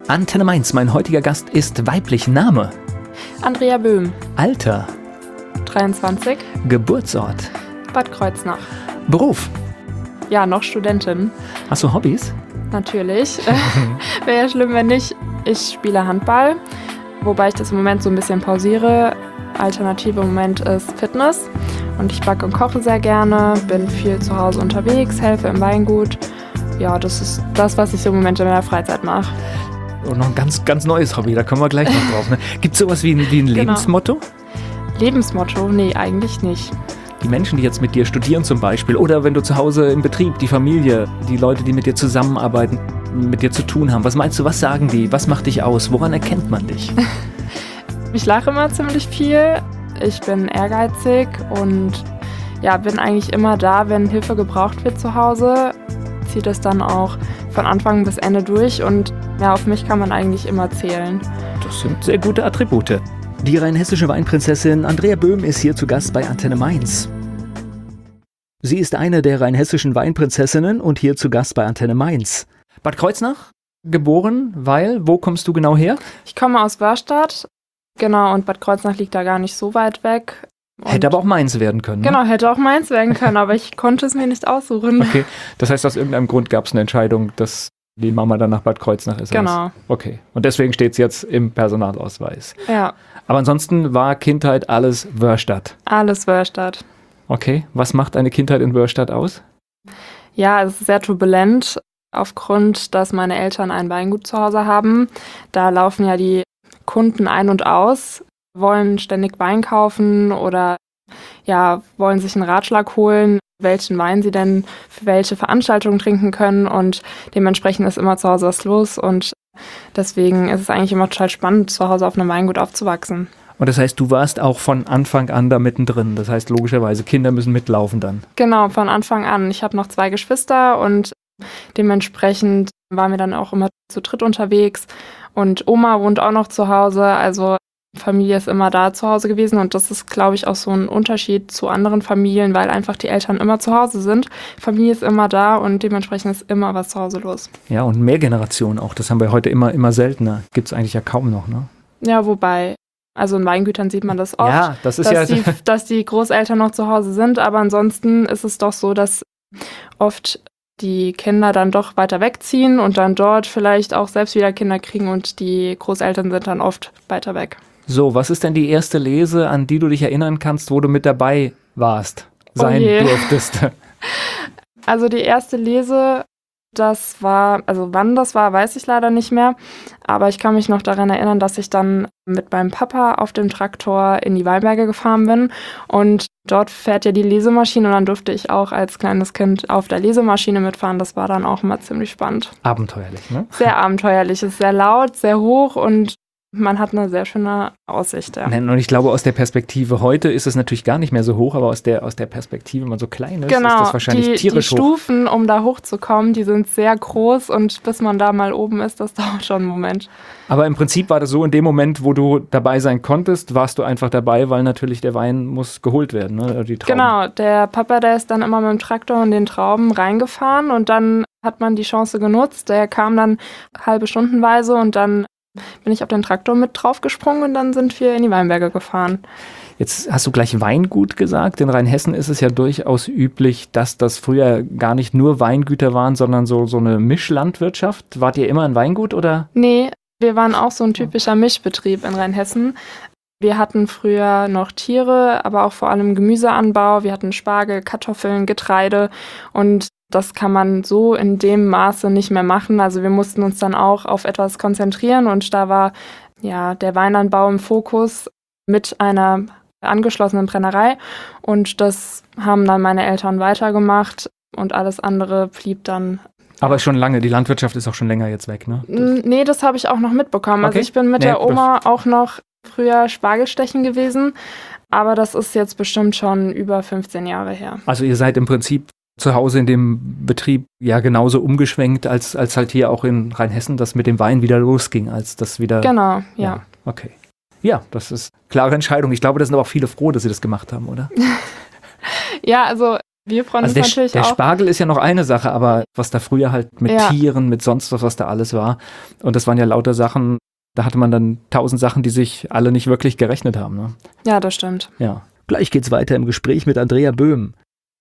Antenne Mainz, mein heutiger Gast ist weiblich. Name? Andrea Böhm, Alter? 23, Geburtsort? Bad Kreuznach. Beruf? Ja, noch Studentin, Hast du Hobbys? natürlich. Wäre ja schlimm, wenn nicht. Ich spiele Handball, wobei ich das im Moment so ein bisschen pausiere. Alternative im Moment ist Fitness. Und ich backe und koche sehr gerne, bin viel zu Hause unterwegs, helfe im Weingut. Ja, das ist das, was ich so im Moment in meiner Freizeit mache. Und noch ein ganz neues Hobby, da kommen wir gleich noch drauf. Ne? Gibt es sowas wie ein Lebensmotto? Lebensmotto? Nee, eigentlich nicht. Die Menschen, die jetzt mit dir studieren zum Beispiel, oder wenn du zu Hause im Betrieb, die Familie, die Leute, die mit dir zusammenarbeiten, mit dir zu tun haben. Was meinst du, was sagen die? Was macht dich aus? Woran erkennt man dich? Ich lache immer ziemlich viel. Ich bin ehrgeizig und ja, bin eigentlich immer da, wenn Hilfe gebraucht wird zu Hause. Ziehe das dann auch von Anfang bis Ende durch und ja, auf mich kann man eigentlich immer zählen. Das sind sehr gute Attribute. Die rheinhessische Weinprinzessin Andrea Böhm ist hier zu Gast bei Antenne Mainz. Sie ist eine der rheinhessischen Weinprinzessinnen und hier zu Gast bei Antenne Mainz. Bad Kreuznach, geboren, wo kommst du genau her? Ich komme aus Wörstadt, genau, und Bad Kreuznach liegt da gar nicht so weit weg. Und Hätte aber auch Mainz werden können. Ne? Genau, hätte auch Mainz werden können, aber ich konnte es mir nicht aussuchen. Okay, das heißt, aus irgendeinem Grund gab es eine Entscheidung, dass die Mama dann nach Bad Kreuznach ist. Genau. Okay, und deswegen steht es jetzt im Personalausweis. Ja. Aber ansonsten war Kindheit alles Wörstadt. Alles Wörstadt. Okay, was macht eine Kindheit in Wörstadt aus? Ja, es ist sehr turbulent, aufgrund, dass meine Eltern ein Weingut zu Hause haben. Da laufen ja die Kunden ein und aus, wollen ständig Wein kaufen oder ja, wollen sich einen Ratschlag holen, welchen Wein sie denn für welche Veranstaltungen trinken können und dementsprechend ist immer zu Hause was los und deswegen ist es eigentlich immer total spannend, zu Hause auf einem Weingut aufzuwachsen. Und das heißt, du warst auch von Anfang an da mittendrin. Das heißt, logischerweise, Kinder müssen mitlaufen dann. Genau, von Anfang an. Ich habe noch 2 Geschwister und dementsprechend waren wir dann auch immer zu dritt unterwegs und Oma wohnt auch noch zu Hause, also Familie ist immer da zu Hause gewesen und das ist, glaube ich, auch so ein Unterschied zu anderen Familien, weil einfach die Eltern immer zu Hause sind. Familie ist immer da und dementsprechend ist immer was zu Hause los. Ja, und mehr Generationen auch. Das haben wir heute immer seltener. Gibt es eigentlich ja kaum noch, ne? Ja, wobei, also in Weingütern sieht man das oft, ja, das ist dass die Großeltern noch zu Hause sind, aber ansonsten ist es doch so, dass oft die Kinder dann doch weiter wegziehen und dann dort vielleicht auch selbst wieder Kinder kriegen und die Großeltern sind dann oft weiter weg. So, was ist denn die erste Lese, an die du dich erinnern kannst, wo du mit dabei warst, sein durftest? Also die erste Lese, das war, also wann das war, weiß ich leider nicht mehr, aber ich kann mich noch daran erinnern, dass ich dann mit meinem Papa auf dem Traktor in die Weinberge gefahren bin und dort fährt ja die Lesemaschine und dann durfte ich auch als kleines Kind auf der Lesemaschine mitfahren. Das war dann auch immer ziemlich spannend. Abenteuerlich, ne? Sehr abenteuerlich, es ist sehr laut, sehr hoch und man hat eine sehr schöne Aussicht. Ja. Und ich glaube, aus der Perspektive heute ist es natürlich gar nicht mehr so hoch, aber aus der Perspektive, wenn man so klein ist, genau, ist das wahrscheinlich tierisch hoch. Die Stufen, um da hochzukommen, die sind sehr groß und bis man da mal oben ist, das dauert schon einen Moment. Aber im Prinzip war das so, in dem Moment, wo du dabei sein konntest, warst du einfach dabei, weil natürlich der Wein muss geholt werden, ne? Die Trauben. Genau, der Papa, der ist dann immer mit dem Traktor in den Trauben reingefahren und dann hat man die Chance genutzt. Der kam dann halbe Stundenweise und dann bin ich auf den Traktor mit draufgesprungen und dann sind wir in die Weinberge gefahren. Jetzt hast du gleich Weingut gesagt. In Rheinhessen ist es ja durchaus üblich, dass das früher gar nicht nur Weingüter waren, sondern so eine Mischlandwirtschaft. Wart ihr immer ein Weingut oder? Nee, wir waren auch so ein typischer Mischbetrieb in Rheinhessen. Wir hatten früher noch Tiere, aber auch vor allem Gemüseanbau. Wir hatten Spargel, Kartoffeln, Getreide und das kann man so in dem Maße nicht mehr machen. Also wir mussten uns dann auch auf etwas konzentrieren und da war ja der Weinanbau im Fokus mit einer angeschlossenen Brennerei und das haben dann meine Eltern weitergemacht und alles andere blieb dann. Aber schon lange, die Landwirtschaft ist auch schon länger jetzt weg, ne? Nee, das habe ich auch noch mitbekommen. Okay. Also ich bin mit der Oma auch noch früher Spargelstechen gewesen, aber das ist jetzt bestimmt schon über 15 Jahre her. Also ihr seid im Prinzip zu Hause in dem Betrieb ja genauso umgeschwenkt, als halt hier auch in Rheinhessen das mit dem Wein wieder losging, als das wieder... Genau, ja. Okay. Ja, das ist eine klare Entscheidung. Ich glaube, da sind aber auch viele froh, dass sie das gemacht haben, oder? Ja, also Wir freuen Also uns natürlich der auch. Spargel ist ja noch eine Sache, aber was da früher halt mit Tieren, mit sonst was da alles war. Und das waren ja lauter Sachen, da hatte man dann 1000 Sachen, die sich alle nicht wirklich gerechnet haben. Ne? Ja, das stimmt. Ja. Gleich geht's weiter im Gespräch mit Andrea Böhm.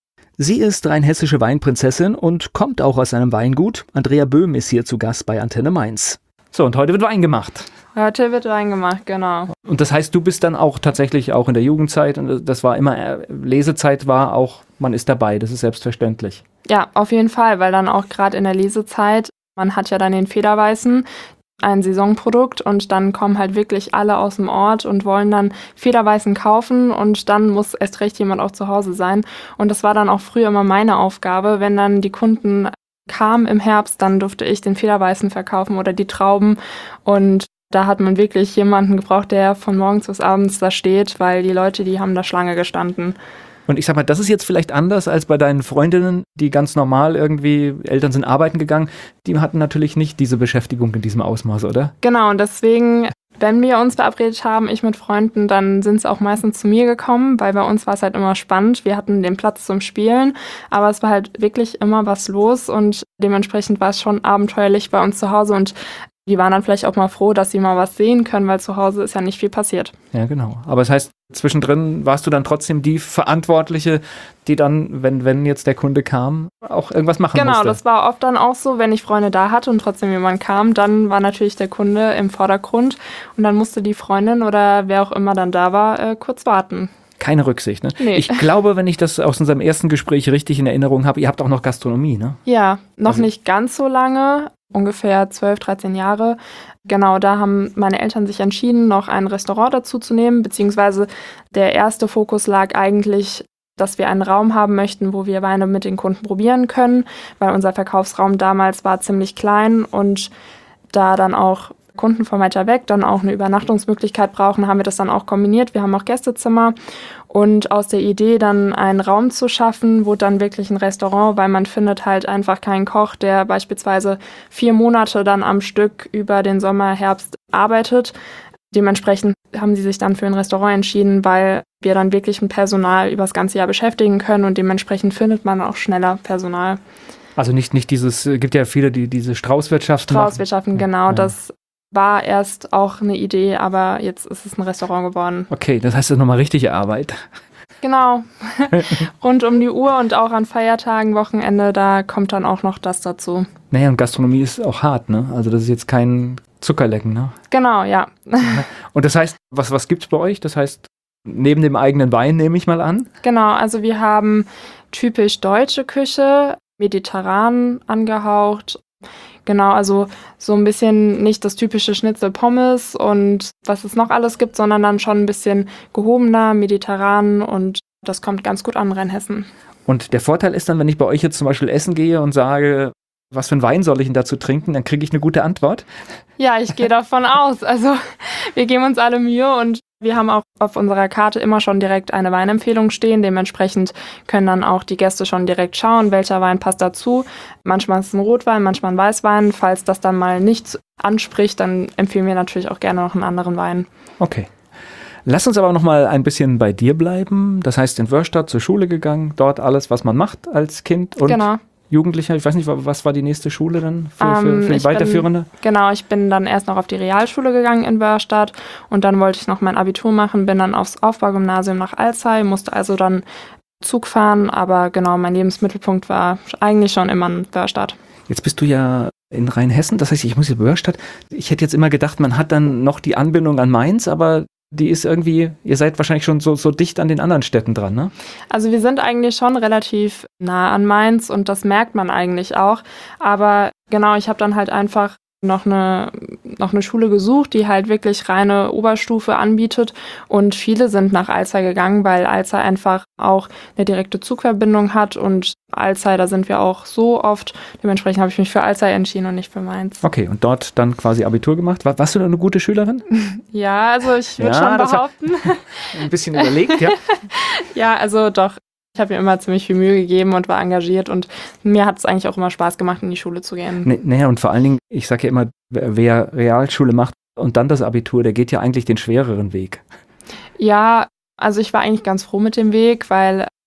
Sie ist rheinhessische Weinprinzessin und kommt auch aus einem Weingut. Andrea Böhm ist hier zu Gast bei Antenne Mainz. So, und heute wird Wein gemacht. Heute wird Wein gemacht, genau. Und das heißt, du bist dann auch tatsächlich auch in der Jugendzeit und das war immer, Lesezeit war auch, man ist dabei, das ist selbstverständlich. Ja, auf jeden Fall, weil dann auch gerade in der Lesezeit, man hat ja dann den Federweißen, ein Saisonprodukt und dann kommen halt wirklich alle aus dem Ort und wollen dann Federweißen kaufen und dann muss erst recht jemand auch zu Hause sein. Und das war dann auch früher immer meine Aufgabe, wenn dann die Kunden kamen im Herbst, dann durfte ich den Federweißen verkaufen oder die Trauben und da hat man wirklich jemanden gebraucht, der von morgens bis abends da steht, weil die Leute, die haben da Schlange gestanden. Und ich sag mal, das ist jetzt vielleicht anders als bei deinen Freundinnen, die ganz normal irgendwie, Eltern sind arbeiten gegangen, die hatten natürlich nicht diese Beschäftigung in diesem Ausmaß, oder? Genau, und deswegen, wenn wir uns verabredet haben, ich mit Freunden, dann sind sie auch meistens zu mir gekommen, weil bei uns war es halt immer spannend. Wir hatten den Platz zum Spielen, aber es war halt wirklich immer was los und dementsprechend war es schon abenteuerlich bei uns zu Hause und die waren dann vielleicht auch mal froh, dass sie mal was sehen können, weil zu Hause ist ja nicht viel passiert. Ja, genau. Aber das heißt, zwischendrin warst du dann trotzdem die Verantwortliche, die dann, wenn jetzt der Kunde kam, auch irgendwas machen musste. Genau, das war oft dann auch so, wenn ich Freunde da hatte und trotzdem jemand kam, dann war natürlich der Kunde im Vordergrund und dann musste die Freundin oder wer auch immer dann da war, kurz warten. Keine Rücksicht, ne? Nee. Ich glaube, wenn ich das aus unserem ersten Gespräch richtig in Erinnerung habe, ihr habt auch noch Gastronomie, ne? Ja, noch nicht ganz so lange, ungefähr 12, 13 Jahre. Genau, da haben meine Eltern sich entschieden, noch ein Restaurant dazu zu nehmen, beziehungsweise der erste Fokus lag eigentlich, dass wir einen Raum haben möchten, wo wir Weine mit den Kunden probieren können, weil unser Verkaufsraum damals war ziemlich klein und da dann auch Kunden von weiter weg dann auch eine Übernachtungsmöglichkeit brauchen, haben wir das dann auch kombiniert. Wir haben auch Gästezimmer und aus der Idee dann einen Raum zu schaffen, wurde dann wirklich ein Restaurant, weil man findet halt einfach keinen Koch, der beispielsweise 4 Monate dann am Stück über den Sommer, Herbst arbeitet. Dementsprechend haben sie sich dann für ein Restaurant entschieden, weil wir dann wirklich mit Personal über das ganze Jahr beschäftigen können und dementsprechend findet man auch schneller Personal. Also nicht dieses, gibt ja viele, die diese Straußwirtschaft machen. Straußwirtschaften, genau, ja. Das war erst auch eine Idee, aber jetzt ist es ein Restaurant geworden. Okay, das heißt, das ist nochmal richtige Arbeit. Genau, rund um die Uhr und auch an Feiertagen, Wochenende, da kommt dann auch noch das dazu. Naja, und Gastronomie ist auch hart, ne? Also das ist jetzt kein Zuckerlecken, ne? Genau, ja. Und das heißt, was gibt's bei euch? Das heißt, neben dem eigenen Wein nehme ich mal an? Genau, also wir haben typisch deutsche Küche, mediterran angehaucht. Genau, also so ein bisschen nicht das typische Schnitzel Pommes und was es noch alles gibt, sondern dann schon ein bisschen gehobener, mediterran und das kommt ganz gut an Rheinhessen. Und der Vorteil ist dann, wenn ich bei euch jetzt zum Beispiel essen gehe und sage, was für einen Wein soll ich denn dazu trinken, dann kriege ich eine gute Antwort? Ja, ich gehe davon aus. Also wir geben uns alle Mühe und wir haben auch auf unserer Karte immer schon direkt eine Weinempfehlung stehen. Dementsprechend können dann auch die Gäste schon direkt schauen, welcher Wein passt dazu. Manchmal ist es ein Rotwein, manchmal ein Weißwein. Falls das dann mal nicht anspricht, dann empfehlen wir natürlich auch gerne noch einen anderen Wein. Okay. Lass uns aber noch mal ein bisschen bei dir bleiben. Das heißt, in Wörrstadt zur Schule gegangen, dort alles, was man macht als Kind und genau. Jugendlicher. Ich weiß nicht, was war die nächste Schule dann für die Weiterführende? Ich bin dann erst noch auf die Realschule gegangen in Wörrstadt und dann wollte ich noch mein Abitur machen, bin dann aufs Aufbaugymnasium nach Alzey, musste also dann Zug fahren, aber genau, mein Lebensmittelpunkt war eigentlich schon immer in Wörrstadt. Jetzt bist du ja in Rheinhessen, das heißt, ich muss in Wörrstadt. Ich hätte jetzt immer gedacht, man hat dann noch die Anbindung an Mainz, aber die ist irgendwie, ihr seid wahrscheinlich schon so dicht an den anderen Städten dran, ne? Also wir sind eigentlich schon relativ nah an Mainz und das merkt man eigentlich auch. Aber genau, ich habe dann halt einfach noch eine Schule gesucht, die halt wirklich reine Oberstufe anbietet. Und viele sind nach Alzey gegangen, weil Alzey einfach auch eine direkte Zugverbindung hat. Und Alzey, da sind wir auch so oft. Dementsprechend habe ich mich für Alzey entschieden und nicht für Mainz. Okay, und dort dann quasi Abitur gemacht. Warst du da eine gute Schülerin? Ja, also ich würde schon behaupten. Ein bisschen überlegt, ja. Ja, also doch. Ich habe mir immer ziemlich viel Mühe gegeben und war engagiert und mir hat es eigentlich auch immer Spaß gemacht, in die Schule zu gehen. Naja, und vor allen Dingen, ich sage ja immer, wer Realschule macht und dann das Abitur, der geht ja eigentlich den schwereren Weg. Ja, also ich war eigentlich ganz froh mit dem Weg, weil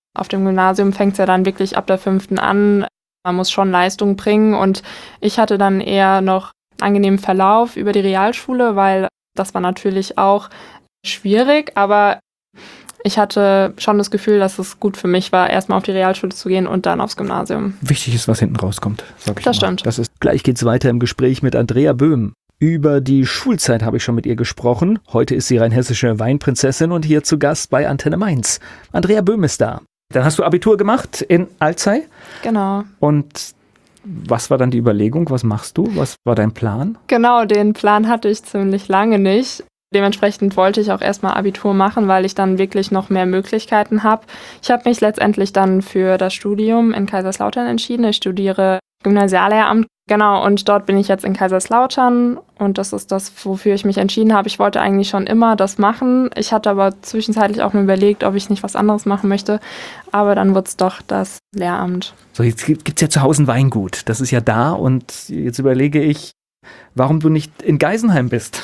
Auf dem Gymnasium fängt es ja dann wirklich ab der 5. an. Man muss schon Leistung bringen und ich hatte dann eher noch einen angenehmen Verlauf über die Realschule, weil das war natürlich auch schwierig, aber ich hatte schon das Gefühl, dass es gut für mich war, erstmal auf die Realschule zu gehen und dann aufs Gymnasium. Wichtig ist, was hinten rauskommt, sag ich Das immer. stimmt. Gleich geht's weiter im Gespräch mit Andrea Böhm. Über die Schulzeit habe ich schon mit ihr gesprochen. Heute ist sie rheinhessische Weinprinzessin und hier zu Gast bei Antenne Mainz. Andrea Böhm ist da. Dann hast du Abitur gemacht in Alzey. Genau. Und was war dann die Überlegung? Was machst du? Was war dein Plan? Genau, den Plan hatte ich ziemlich lange nicht. Dementsprechend wollte ich auch erstmal Abitur machen, weil ich dann wirklich noch mehr Möglichkeiten habe. Ich habe mich letztendlich dann für das Studium in Kaiserslautern entschieden. Ich studiere Gymnasiallehramt. Genau, und dort bin ich jetzt in Kaiserslautern und das ist das, wofür ich mich entschieden habe. Ich wollte eigentlich schon immer das machen. Ich hatte aber zwischenzeitlich auch nur überlegt, ob ich nicht was anderes machen möchte. Aber dann wurde es doch das Lehramt. So, jetzt gibt's ja zu Hause ein Weingut. Das ist ja da und jetzt überlege ich, warum du nicht in Geisenheim bist.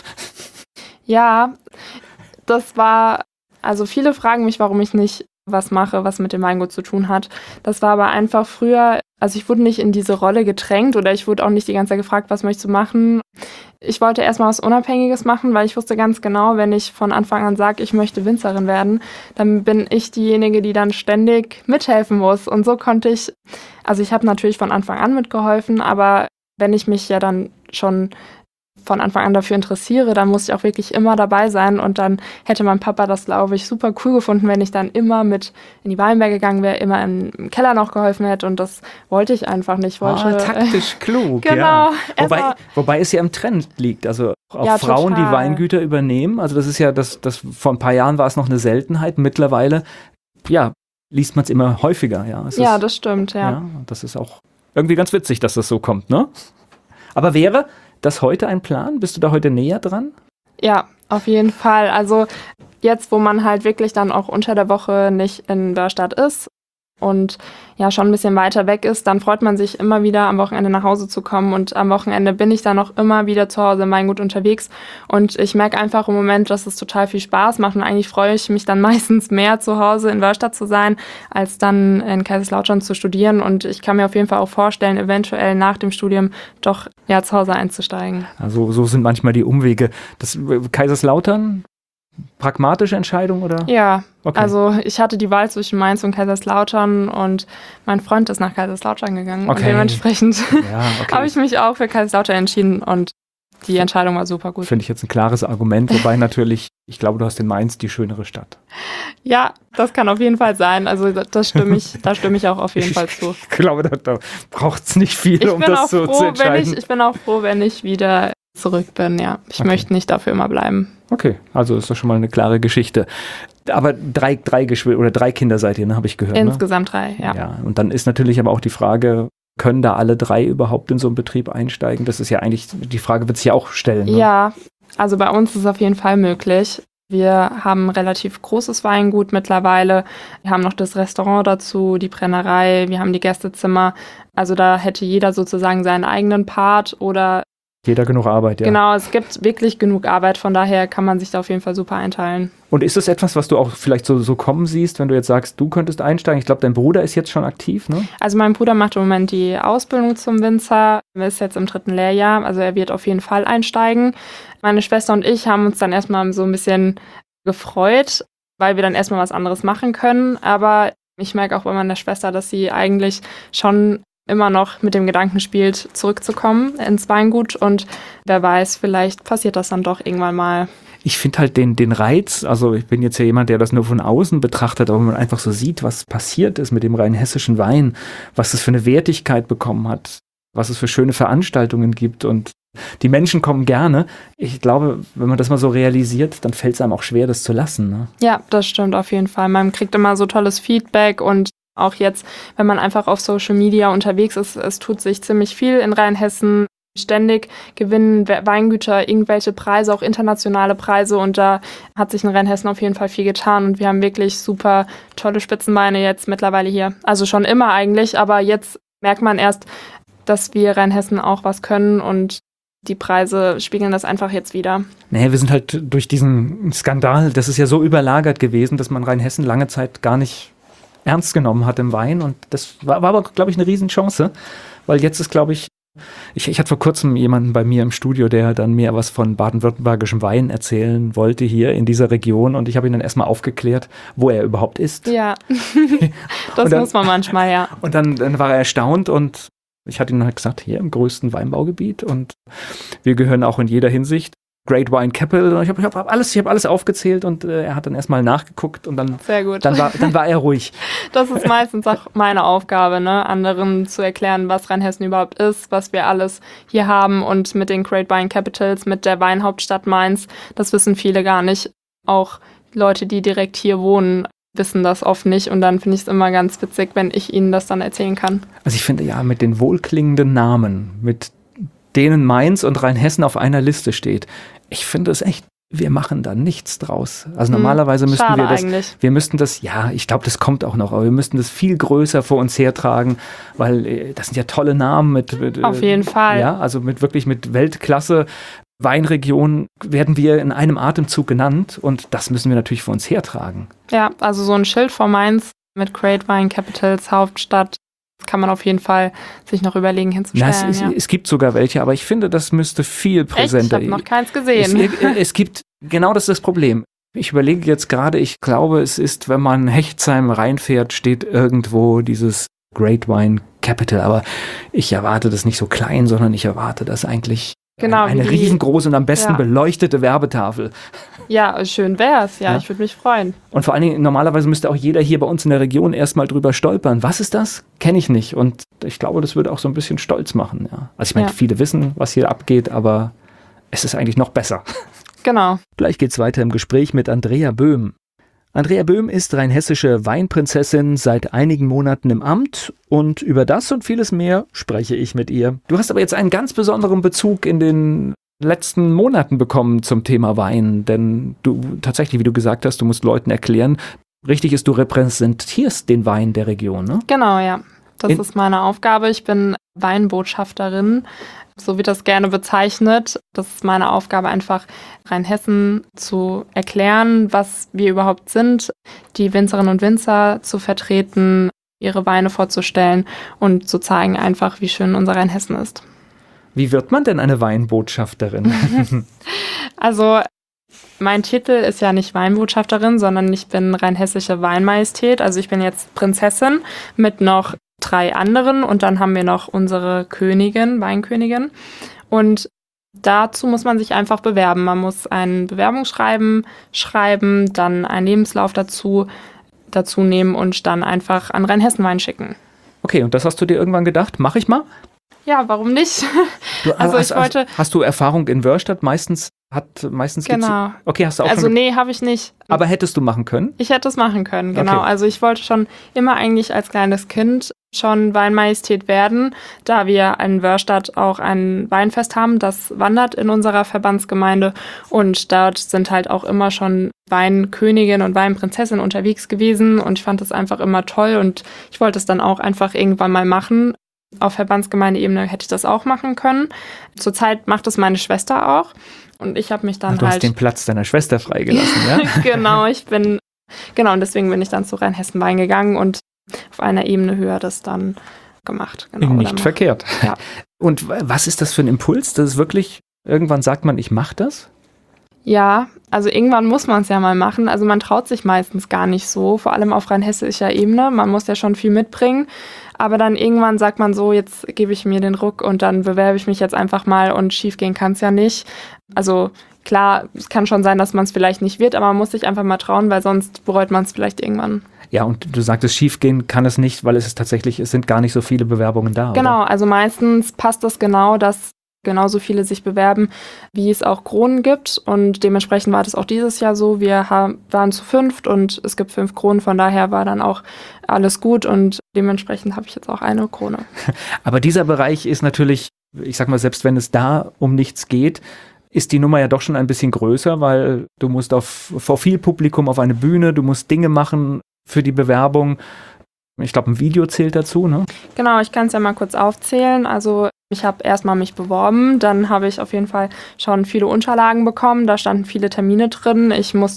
Ja, das war, also viele fragen mich, warum ich nicht was mache, was mit dem Weingut zu tun hat. Das war aber einfach früher, also ich wurde nicht in diese Rolle gedrängt oder ich wurde auch nicht die ganze Zeit gefragt, was möchtest du machen. Ich wollte erstmal was Unabhängiges machen, weil ich wusste ganz genau, wenn ich von Anfang an sage, ich möchte Winzerin werden, dann bin ich diejenige, die dann ständig mithelfen muss. Und so konnte ich, also ich habe natürlich von Anfang an mitgeholfen, aber wenn ich mich ja dann schon von Anfang an dafür interessiere, dann muss ich auch wirklich immer dabei sein und dann hätte mein Papa das, glaube ich, super cool gefunden, wenn ich dann immer mit in die Weinberge gegangen wäre, immer im Keller noch geholfen hätte und das wollte ich einfach nicht. Taktisch klug, genau, ja. Wobei es ja im Trend liegt, also auch ja, Frauen, total. die Weingüter übernehmen, also das ist ja, das vor ein paar Jahren war es noch eine Seltenheit, mittlerweile, ja, liest man es immer häufiger, ja. Das stimmt, ja. Ja, das ist auch irgendwie ganz witzig, dass das so kommt, ne? Aber wäre das heute ein Plan? Bist du da heute näher dran? Ja, auf jeden Fall. Also jetzt, wo man halt wirklich dann auch unter der Woche nicht in Wörrstadt ist und ja schon ein bisschen weiter weg ist, dann freut man sich immer wieder am Wochenende nach Hause zu kommen und am Wochenende bin ich dann auch immer wieder zu Hause im Weingut unterwegs und ich merke einfach im Moment, dass es total viel Spaß macht und eigentlich freue ich mich dann meistens mehr zu Hause in Wörrstadt zu sein, als dann in Kaiserslautern zu studieren und ich kann mir auf jeden Fall auch vorstellen, eventuell nach dem Studium doch ja zu Hause einzusteigen. Also so sind manchmal die Umwege. Das Kaiserslautern, pragmatische Entscheidung, oder? Ja, okay. Also ich hatte die Wahl zwischen Mainz und Kaiserslautern und mein Freund ist nach Kaiserslautern gegangen. Okay. Und dementsprechend Ja, okay. habe ich mich auch für Kaiserslautern entschieden und die Entscheidung war super gut. Finde ich jetzt ein klares Argument, wobei natürlich, ich glaube, du hast in Mainz die schönere Stadt. Ja, das kann auf jeden Fall sein. Also da stimme ich auch auf jeden Fall zu. Ich glaube, da braucht es nicht viel, um das so zu entscheiden. Ich bin auch froh, wenn ich wieder zurück bin, ja. Ich möchte nicht dafür immer bleiben. Okay, also ist das schon mal eine klare Geschichte. Aber drei Kinder seid ihr, ne, habe ich gehört. Insgesamt 3, ja. Ja, und dann ist natürlich aber auch die Frage, können da alle 3 überhaupt in so einen Betrieb einsteigen? Das ist ja eigentlich, die Frage wird sich ja auch stellen. Ne? Ja, also bei uns ist es auf jeden Fall möglich. Wir haben ein relativ großes Weingut mittlerweile. Wir haben noch das Restaurant dazu, die Brennerei, wir haben die Gästezimmer. Also da hätte jeder sozusagen seinen eigenen Part oder jeder genug Arbeit, ja. Genau, es gibt wirklich genug Arbeit, von daher kann man sich da auf jeden Fall super einteilen. Und ist das etwas, was du auch vielleicht so kommen siehst, wenn du jetzt sagst, du könntest einsteigen? Ich glaube, dein Bruder ist jetzt schon aktiv, ne? Also mein Bruder macht im Moment die Ausbildung zum Winzer, er ist jetzt im 3. Lehrjahr, also er wird auf jeden Fall einsteigen. Meine Schwester und ich haben uns dann erstmal so ein bisschen gefreut, weil wir dann erstmal was anderes machen können, aber ich merke auch bei meiner Schwester, dass sie eigentlich schon immer noch mit dem Gedanken spielt, zurückzukommen ins Weingut und wer weiß, vielleicht passiert das dann doch irgendwann mal. Ich finde halt den Reiz, also ich bin jetzt ja jemand, der das nur von außen betrachtet, aber wenn man einfach so sieht, was passiert ist mit dem rheinhessischen Wein, was es für eine Wertigkeit bekommen hat, was es für schöne Veranstaltungen gibt und die Menschen kommen gerne. Ich glaube, wenn man das mal so realisiert, dann fällt es einem auch schwer, das zu lassen. Ne? Ja, das stimmt auf jeden Fall. Man kriegt immer so tolles Feedback und auch jetzt, wenn man einfach auf Social Media unterwegs ist, es tut sich ziemlich viel in Rheinhessen. Ständig gewinnen Weingüter irgendwelche Preise, auch internationale Preise und da hat sich in Rheinhessen auf jeden Fall viel getan und wir haben wirklich super tolle Spitzenweine jetzt mittlerweile hier. Also schon immer eigentlich, aber jetzt merkt man erst, dass wir Rheinhessen auch was können und die Preise spiegeln das einfach jetzt wieder. Nee, wir sind halt durch diesen Skandal, das ist ja so überlagert gewesen, dass man Rheinhessen lange Zeit gar nicht ernst genommen hat im Wein. Und das war aber, glaube ich, eine Riesenchance, weil jetzt ist, glaube ich hatte vor kurzem jemanden bei mir im Studio, der dann mir was von baden-württembergischem Wein erzählen wollte hier in dieser Region und ich habe ihn dann erstmal aufgeklärt, wo er überhaupt ist. Ja, das muss man manchmal, ja. Und dann war er erstaunt und ich hatte ihm halt gesagt, hier im größten Weinbaugebiet und wir gehören auch in jeder Hinsicht Great Wine Capital. Und ich hab alles aufgezählt und er hat dann erstmal nachgeguckt und dann, sehr gut. Dann war er ruhig. Das ist meistens auch meine Aufgabe, ne? Anderen zu erklären, was Rheinhessen überhaupt ist, was wir alles hier haben und mit den Great Wine Capitals, mit der Weinhauptstadt Mainz, das wissen viele gar nicht. Auch Leute, die direkt hier wohnen, wissen das oft nicht und dann finde ich es immer ganz witzig, wenn ich ihnen das dann erzählen kann. Also ich finde ja, mit den wohlklingenden Namen, mit denen Mainz und Rheinhessen auf einer Liste steht, ich finde es echt, wir machen da nichts draus. Also normalerweise müssten wir das, eigentlich. Wir müssten das, ja, ich glaube, das kommt auch noch, aber wir müssten das viel größer vor uns hertragen, weil das sind ja tolle Namen mit auf jeden Fall. Ja, also wirklich mit Weltklasse. Weinregion werden wir in einem Atemzug genannt und das müssen wir natürlich vor uns hertragen. Ja, also so ein Schild vor Mainz mit Great Wine Capitals, Hauptstadt, kann man auf jeden Fall sich noch überlegen hinzustellen. Es gibt sogar welche, aber ich finde, das müsste viel präsenter. Ich habe noch keins gesehen. Es gibt, genau das ist das Problem. Ich überlege jetzt gerade, ich glaube, es ist, wenn man Hechtsheim reinfährt, steht irgendwo dieses Great Wine Capital, aber ich erwarte das nicht so klein, sondern ich erwarte das eigentlich eine riesengroße und am besten beleuchtete Werbetafel. Ja, schön wär's. Ja, ich würde mich freuen. Und vor allen Dingen, normalerweise müsste auch jeder hier bei uns in der Region erstmal drüber stolpern. Was ist das? Kenne ich nicht. Und ich glaube, das würde auch so ein bisschen stolz machen. Ja. Also ich meine, viele wissen, was hier abgeht, aber es ist eigentlich noch besser. Genau. Gleich geht's weiter im Gespräch mit Andrea Böhm. Andrea Böhm ist rheinhessische Weinprinzessin seit einigen Monaten im Amt und über das und vieles mehr spreche ich mit ihr. Du hast aber jetzt einen ganz besonderen Bezug in den letzten Monaten bekommen zum Thema Wein, denn du tatsächlich, wie du gesagt hast, du musst Leuten erklären, richtig ist, du repräsentierst den Wein der Region, ne? Genau, ja. Das ist meine Aufgabe. Ich bin Weinbotschafterin, so wird das gerne bezeichnet. Das ist meine Aufgabe, einfach Rheinhessen zu erklären, was wir überhaupt sind, die Winzerinnen und Winzer zu vertreten, ihre Weine vorzustellen und zu zeigen einfach, wie schön unser Rheinhessen ist. Wie wird man denn eine Weinbotschafterin? Also mein Titel ist ja nicht Weinbotschafterin, sondern ich bin rheinhessische Weinmajestät. Also ich bin jetzt Prinzessin mit noch 3 anderen und dann haben wir noch unsere Königin, Weinkönigin. Und dazu muss man sich einfach bewerben. Man muss ein Bewerbungsschreiben schreiben, dann einen Lebenslauf dazu nehmen und dann einfach an Rheinhessen-Wein schicken. Okay, und das hast du dir irgendwann gedacht? Mach ich mal? Ja, warum nicht? Hast du Erfahrung in Wörstadt? Meistens genau. Okay, hast du auch schon. Also nee, habe ich nicht. Aber hättest du machen können? Ich hätte es machen können, genau. Okay. Also ich wollte schon immer eigentlich als kleines Kind schon Weinmajestät werden, da wir in Wörstadt auch ein Weinfest haben, das wandert in unserer Verbandsgemeinde und dort sind halt auch immer schon Weinkönigin und Weinprinzessin unterwegs gewesen und ich fand das einfach immer toll und ich wollte es dann auch einfach irgendwann mal machen. Auf Verbandsgemeindeebene hätte ich das auch machen können. Zurzeit macht es meine Schwester auch. Und ich habe mich dann Du hast den Platz deiner Schwester freigelassen, ja? Genau, und deswegen bin ich dann zu Rheinhessen Wein gegangen und auf einer Ebene höher das dann gemacht. Genau, nicht verkehrt. Ja. Und was ist das für ein Impuls? Das ist wirklich, irgendwann sagt man, ich mache das? Ja, also irgendwann muss man es ja mal machen. Also man traut sich meistens gar nicht so, vor allem auf rheinhessischer Ebene. Man muss ja schon viel mitbringen. Aber dann irgendwann sagt man so, jetzt gebe ich mir den Ruck und dann bewerbe ich mich jetzt einfach mal und schief gehen kann es ja nicht. Also klar, es kann schon sein, dass man es vielleicht nicht wird, aber man muss sich einfach mal trauen, weil sonst bereut man es vielleicht irgendwann. Ja, und du sagtest, schief gehen kann es nicht, weil es sind gar nicht so viele Bewerbungen da. Genau, oder? Also meistens passt das genau, dass genauso viele sich bewerben, wie es auch Kronen gibt. Und dementsprechend war das auch dieses Jahr so. Wir waren zu 5 und es gibt 5 Kronen. Von daher war dann auch alles gut und dementsprechend habe ich jetzt auch eine Krone. Aber dieser Bereich ist natürlich, ich sag mal, selbst wenn es da um nichts geht, ist die Nummer ja doch schon ein bisschen größer, weil du musst vor viel Publikum auf eine Bühne, du musst Dinge machen für die Bewerbung. Ich glaube, ein Video zählt dazu, ne? Genau, ich kann es ja mal kurz aufzählen. Also ich habe erstmal mich beworben, dann habe ich auf jeden Fall schon viele Unterlagen bekommen, da standen viele Termine drin. Ich musste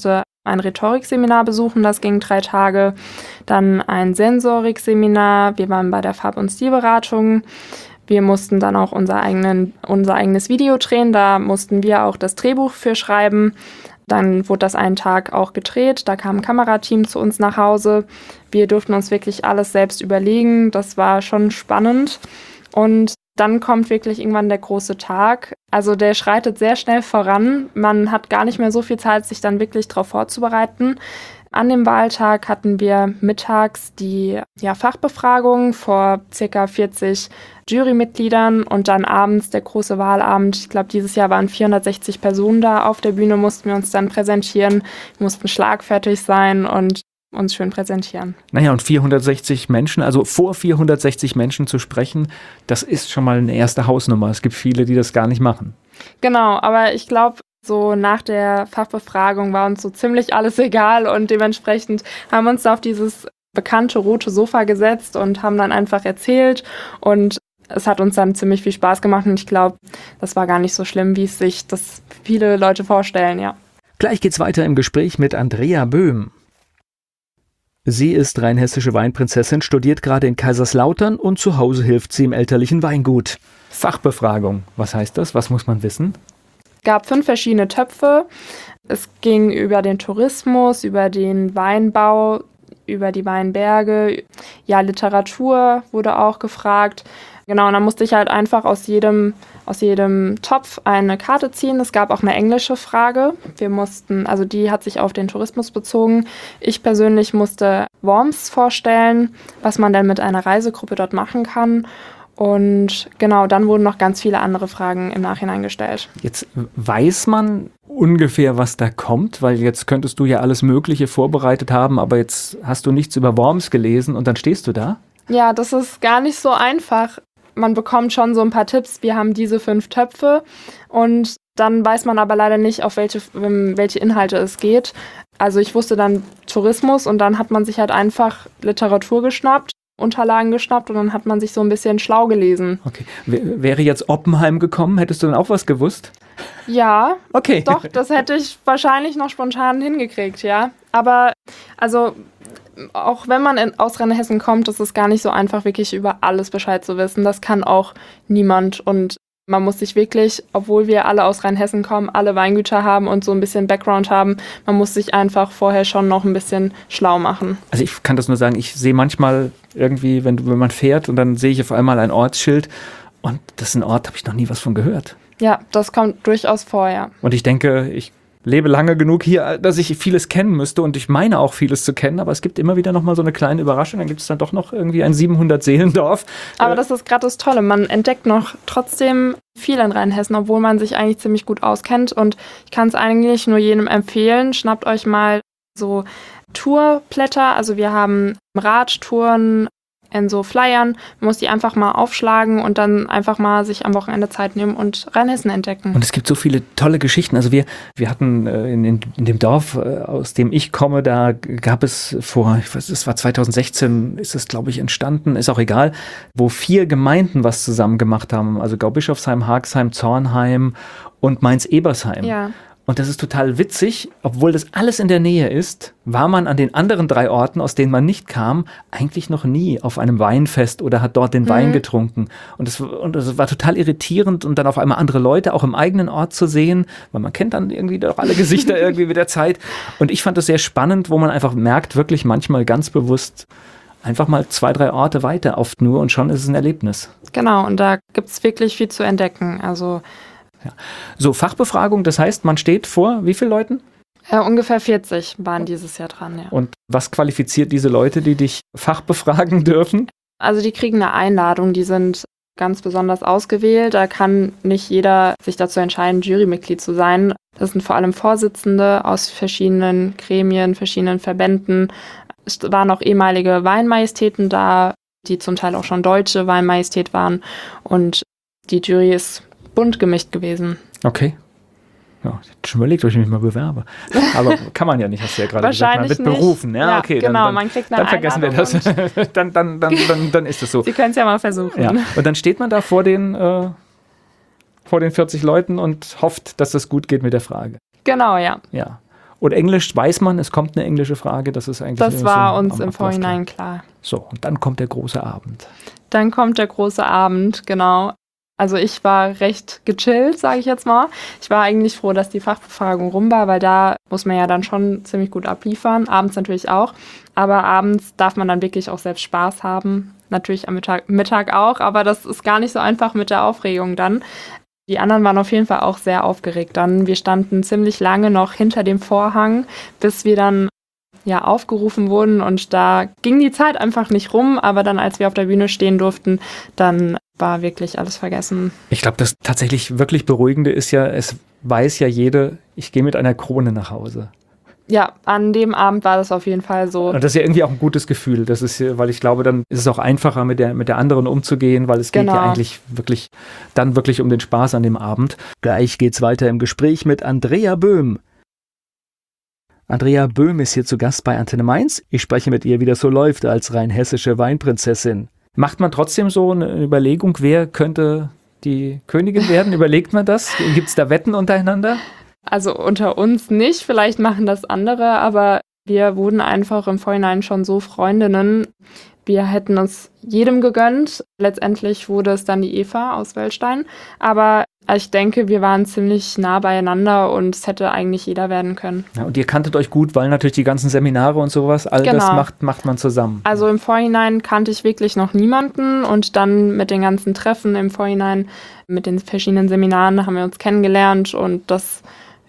ein Rhetorikseminar besuchen, das ging 3 Tage, dann ein Sensorikseminar, wir waren bei der Farb- und Stilberatung, wir mussten dann auch unser eigenes Video drehen, da mussten wir auch das Drehbuch für schreiben. Dann wurde das einen Tag auch gedreht, da kam ein Kamerateam zu uns nach Hause. Wir durften uns wirklich alles selbst überlegen, das war schon spannend. Und dann kommt wirklich irgendwann der große Tag. Also der schreitet sehr schnell voran. Man hat gar nicht mehr so viel Zeit, sich dann wirklich darauf vorzubereiten. An dem Wahltag hatten wir mittags die Fachbefragung vor ca. 40 Jurymitgliedern und dann abends der große Wahlabend. Ich glaube, dieses Jahr waren 460 Personen da auf der Bühne, mussten wir uns dann präsentieren, mussten schlagfertig sein und uns schön präsentieren. Naja, und 460 Menschen, also vor 460 Menschen zu sprechen, das ist schon mal eine erste Hausnummer. Es gibt viele, die das gar nicht machen. Genau, aber ich glaube, so nach der Fachbefragung war uns so ziemlich alles egal und dementsprechend haben wir uns da auf dieses bekannte rote Sofa gesetzt und haben dann einfach erzählt und es hat uns dann ziemlich viel Spaß gemacht und ich glaube, das war gar nicht so schlimm, wie es sich das viele Leute vorstellen, ja. Gleich geht's weiter im Gespräch mit Andrea Böhm. Sie ist rheinhessische Weinprinzessin, studiert gerade in Kaiserslautern und zu Hause hilft sie im elterlichen Weingut. Fachbefragung, was heißt das? Was muss man wissen? Es gab 5 verschiedene Töpfe. Es ging über den Tourismus, über den Weinbau, über die Weinberge. Ja, Literatur wurde auch gefragt. Genau, und dann musste ich halt einfach aus jedem Topf eine Karte ziehen. Es gab auch eine englische Frage. Also die hat sich auf den Tourismus bezogen. Ich persönlich musste Worms vorstellen, was man denn mit einer Reisegruppe dort machen kann. Und genau, dann wurden noch ganz viele andere Fragen im Nachhinein gestellt. Jetzt weiß man ungefähr, was da kommt, weil jetzt könntest du ja alles Mögliche vorbereitet haben, aber jetzt hast du nichts über Worms gelesen und dann stehst du da? Ja, das ist gar nicht so einfach. Man bekommt schon so ein paar Tipps. Wir haben diese 5 Töpfe und dann weiß man aber leider nicht, auf welche Inhalte es geht. Also ich wusste dann Tourismus und dann hat man sich halt einfach Literatur geschnappt, Unterlagen geschnappt und dann hat man sich so ein bisschen schlau gelesen. Okay. Wäre jetzt Oppenheim gekommen, hättest du dann auch was gewusst? Ja, okay. Doch, das hätte ich wahrscheinlich noch spontan hingekriegt, ja. Aber also auch wenn man aus Rheinhessen kommt, ist es gar nicht so einfach, wirklich über alles Bescheid zu wissen. Das kann auch niemand und man muss sich wirklich, obwohl wir alle aus Rheinhessen kommen, alle Weingüter haben und so ein bisschen Background haben, man muss sich einfach vorher schon noch ein bisschen schlau machen. Also ich kann das nur sagen, ich sehe manchmal irgendwie, wenn man fährt und dann sehe ich auf einmal ein Ortsschild und das ist ein Ort, habe ich noch nie was von gehört. Ja, das kommt durchaus vor, ja. Und ich denke, ich lebe lange genug hier, dass ich vieles kennen müsste und ich meine auch vieles zu kennen, aber es gibt immer wieder nochmal so eine kleine Überraschung, dann gibt es dann doch noch irgendwie ein 700-Seelendorf. Aber das ist gerade das Tolle, man entdeckt noch trotzdem viel in Rheinhessen, obwohl man sich eigentlich ziemlich gut auskennt und ich kann es eigentlich nur jedem empfehlen, schnappt euch mal so Tourblätter, also wir haben Radtouren in so Flyern, man muss die einfach mal aufschlagen und dann einfach mal sich am Wochenende Zeit nehmen und Rheinhessen entdecken. Und es gibt so viele tolle Geschichten. Also wir hatten in dem Dorf, aus dem ich komme, da gab es es war 2016, ist es glaube ich entstanden, ist auch egal, wo 4 Gemeinden was zusammen gemacht haben. Also Gaubischofsheim, Haagsheim, Zornheim und Mainz-Ebersheim. Ja. Und das ist total witzig, obwohl das alles in der Nähe ist, war man an den anderen 3 Orten, aus denen man nicht kam, eigentlich noch nie auf einem Weinfest oder hat dort den Wein getrunken. Und es war total irritierend und dann auf einmal andere Leute auch im eigenen Ort zu sehen, weil man kennt dann irgendwie doch alle Gesichter irgendwie mit der Zeit. Und ich fand das sehr spannend, wo man einfach merkt, wirklich manchmal ganz bewusst, einfach mal 2, 3 Orte weiter, oft nur und schon ist es ein Erlebnis. Genau, und da gibt es wirklich viel zu entdecken, also ja. So, Fachbefragung, das heißt, man steht vor wie vielen Leuten? Ungefähr 40 waren dieses Jahr dran, ja. Und was qualifiziert diese Leute, die dich fachbefragen dürfen? Also die kriegen eine Einladung, die sind ganz besonders ausgewählt. Da kann nicht jeder sich dazu entscheiden, Jurymitglied zu sein. Das sind vor allem Vorsitzende aus verschiedenen Gremien, verschiedenen Verbänden. Es waren auch ehemalige Weinmajestäten da, die zum Teil auch schon deutsche Weinmajestät waren. Und die Jury ist bunt gemischt gewesen. Okay. Ja, ich hab schon überlegt, ob ich mich mal bewerbe. Aber kann man ja nicht, hast du ja gerade gesagt. Man wird berufen. Ja, okay, genau, dann, man kriegt eine dann vergessen wir das. dann ist es so. Sie können es ja mal versuchen. Ja. Und dann steht man da vor den 40 Leuten und hofft, dass das gut geht mit der Frage. Genau, ja. Ja. Und Englisch weiß man, es kommt eine englische Frage, das ist eigentlich Das war so uns am im Ablauf Vorhinein klar. So, und dann kommt der große Abend. Dann kommt der große Abend, genau. Also ich war recht gechillt, sage ich jetzt mal. Ich war eigentlich froh, dass die Fachbefragung rum war, weil da muss man ja dann schon ziemlich gut abliefern. Abends natürlich auch. Aber abends darf man dann wirklich auch selbst Spaß haben. Natürlich am Mittag auch, aber das ist gar nicht so einfach mit der Aufregung dann. Die anderen waren auf jeden Fall auch sehr aufgeregt dann. Wir standen ziemlich lange noch hinter dem Vorhang, bis wir dann aufgerufen wurden und da ging die Zeit einfach nicht rum, aber dann, als wir auf der Bühne stehen durften, dann war wirklich alles vergessen. Ich glaube, das tatsächlich wirklich Beruhigende ist ja, es weiß ja jede, ich gehe mit einer Krone nach Hause. Ja, an dem Abend war das auf jeden Fall so. Und das ist ja irgendwie auch ein gutes Gefühl. Das ist, weil ich glaube, dann ist es auch einfacher, mit der anderen umzugehen, weil es geht ja eigentlich wirklich um den Spaß an dem Abend. Gleich geht's weiter im Gespräch mit Andrea Böhm. Andrea Böhm ist hier zu Gast bei Antenne Mainz. Ich spreche mit ihr, wie das so läuft als rheinhessische Weinprinzessin. Macht man trotzdem so eine Überlegung, wer könnte die Königin werden? Überlegt man das? Gibt es da Wetten untereinander? Also unter uns nicht, vielleicht machen das andere, aber wir wurden einfach im Vorhinein schon so Freundinnen. Wir hätten es jedem gegönnt. Letztendlich wurde es dann die Eva aus Wöllstein. Aber ich denke, wir waren ziemlich nah beieinander und es hätte eigentlich jeder werden können. Ja, und ihr kanntet euch gut, weil natürlich die ganzen Seminare und sowas, das macht man zusammen. Also im Vorhinein kannte ich wirklich noch niemanden und dann mit den ganzen Treffen im Vorhinein, mit den verschiedenen Seminaren haben wir uns kennengelernt und das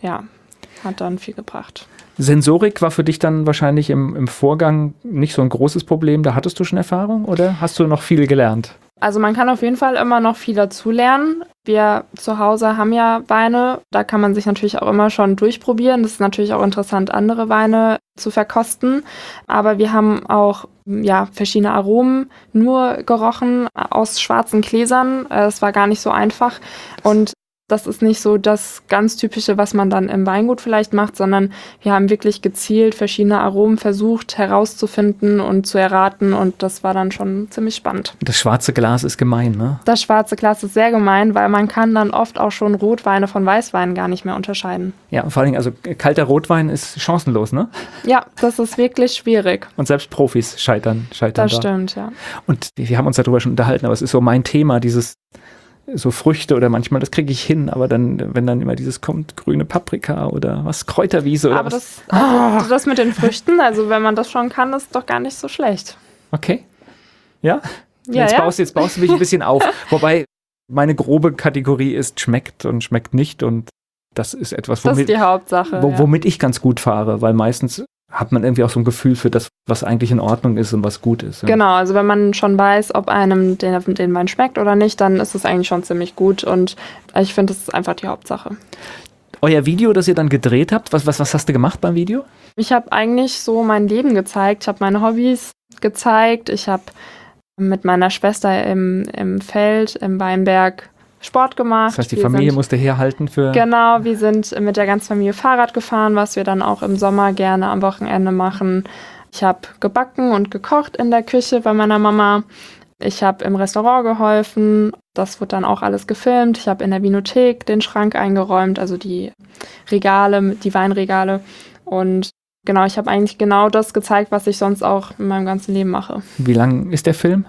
hat dann viel gebracht. Sensorik war für dich dann wahrscheinlich im Vorgang nicht so ein großes Problem. Da hattest du schon Erfahrung oder hast du noch viel gelernt? Also man kann auf jeden Fall immer noch viel dazulernen. Wir zu Hause haben ja Weine, da kann man sich natürlich auch immer schon durchprobieren. Das ist natürlich auch interessant, andere Weine zu verkosten. Aber wir haben auch verschiedene Aromen nur gerochen aus schwarzen Gläsern. Es war gar nicht so einfach und das ist nicht so das ganz Typische, was man dann im Weingut vielleicht macht, sondern wir haben wirklich gezielt verschiedene Aromen versucht herauszufinden und zu erraten und das war dann schon ziemlich spannend. Das schwarze Glas ist gemein, ne? Das schwarze Glas ist sehr gemein, weil man kann dann oft auch schon Rotweine von Weißweinen gar nicht mehr unterscheiden. Ja, und vor allem, also kalter Rotwein ist chancenlos, ne? Ja, das ist wirklich schwierig. Und selbst Profis scheitern das da. Stimmt, ja. Und wir haben uns darüber schon unterhalten, aber es ist so mein Thema, dieses so Früchte oder manchmal, das kriege ich hin, aber dann, wenn dann immer dieses kommt, grüne Paprika oder was, Kräuterwiese oder aber was. Das mit den Früchten, also wenn man das schon kann, ist doch gar nicht so schlecht. Okay. Ja? Ja, jetzt baust du mich ein bisschen auf. Wobei meine grobe Kategorie ist, schmeckt und schmeckt nicht und das ist etwas, das ist die Hauptsache, womit ich ganz gut fahre, weil meistens hat man irgendwie auch so ein Gefühl für das, was eigentlich in Ordnung ist und was gut ist. Ja. Genau, also wenn man schon weiß, ob einem den Wein schmeckt oder nicht, dann ist es eigentlich schon ziemlich gut und ich finde, das ist einfach die Hauptsache. Euer Video, das ihr dann gedreht habt, was hast du gemacht beim Video? Ich habe eigentlich so mein Leben gezeigt, ich habe meine Hobbys gezeigt, ich habe mit meiner Schwester im Feld, im Weinberg Sport gemacht. Das heißt, die Familie musste herhalten für... Genau, wir sind mit der ganzen Familie Fahrrad gefahren, was wir dann auch im Sommer gerne am Wochenende machen. Ich habe gebacken und gekocht in der Küche bei meiner Mama. Ich habe im Restaurant geholfen. Das wurde dann auch alles gefilmt. Ich habe in der Vinothek den Schrank eingeräumt, also die Regale, die Weinregale. Und genau, ich habe eigentlich genau das gezeigt, was ich sonst auch in meinem ganzen Leben mache. Wie lang ist der Film?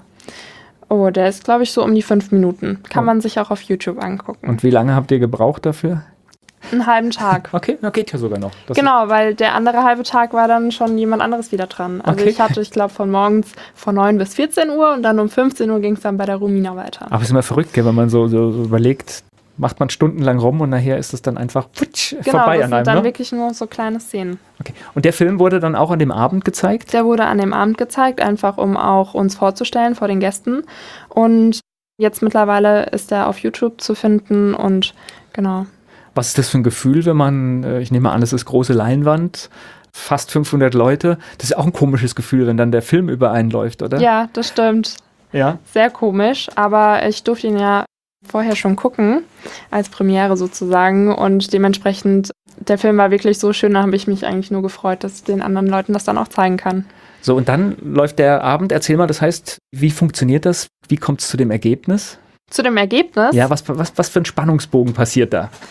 Oh, der ist, glaube ich, so um die 5 Minuten. Kann man sich auch auf YouTube angucken. Und wie lange habt ihr gebraucht dafür? Einen halben Tag. Okay, na geht ja sogar noch. Genau, weil der andere halbe Tag war dann schon jemand anderes wieder dran. Also ich hatte, ich glaube, von morgens von 9 bis 14 Uhr und dann um 15 Uhr ging es dann bei der Romina weiter. Aber es ist immer verrückt, gell, wenn man so überlegt, macht man stundenlang rum und nachher ist es dann einfach vorbei an einem. Genau, das sind dann wirklich nur so kleine Szenen. Okay. Und der Film wurde dann auch an dem Abend gezeigt? Der wurde an dem Abend gezeigt, einfach um auch uns vorzustellen vor den Gästen. Und jetzt mittlerweile ist er auf YouTube zu finden und genau. Was ist das für ein Gefühl, wenn man, ich nehme an, es ist große Leinwand, fast 500 Leute. Das ist auch ein komisches Gefühl, wenn dann der Film über einen läuft, oder? Ja, das stimmt. Ja. Sehr komisch, aber ich durfte ihn ja vorher schon gucken, als Premiere sozusagen und dementsprechend, der Film war wirklich so schön, da habe ich mich eigentlich nur gefreut, dass ich den anderen Leuten das dann auch zeigen kann. So, und dann läuft der Abend, erzähl mal, das heißt, wie funktioniert das? Wie kommt es zu dem Ergebnis? Zu dem Ergebnis? Ja, was für ein Spannungsbogen passiert da?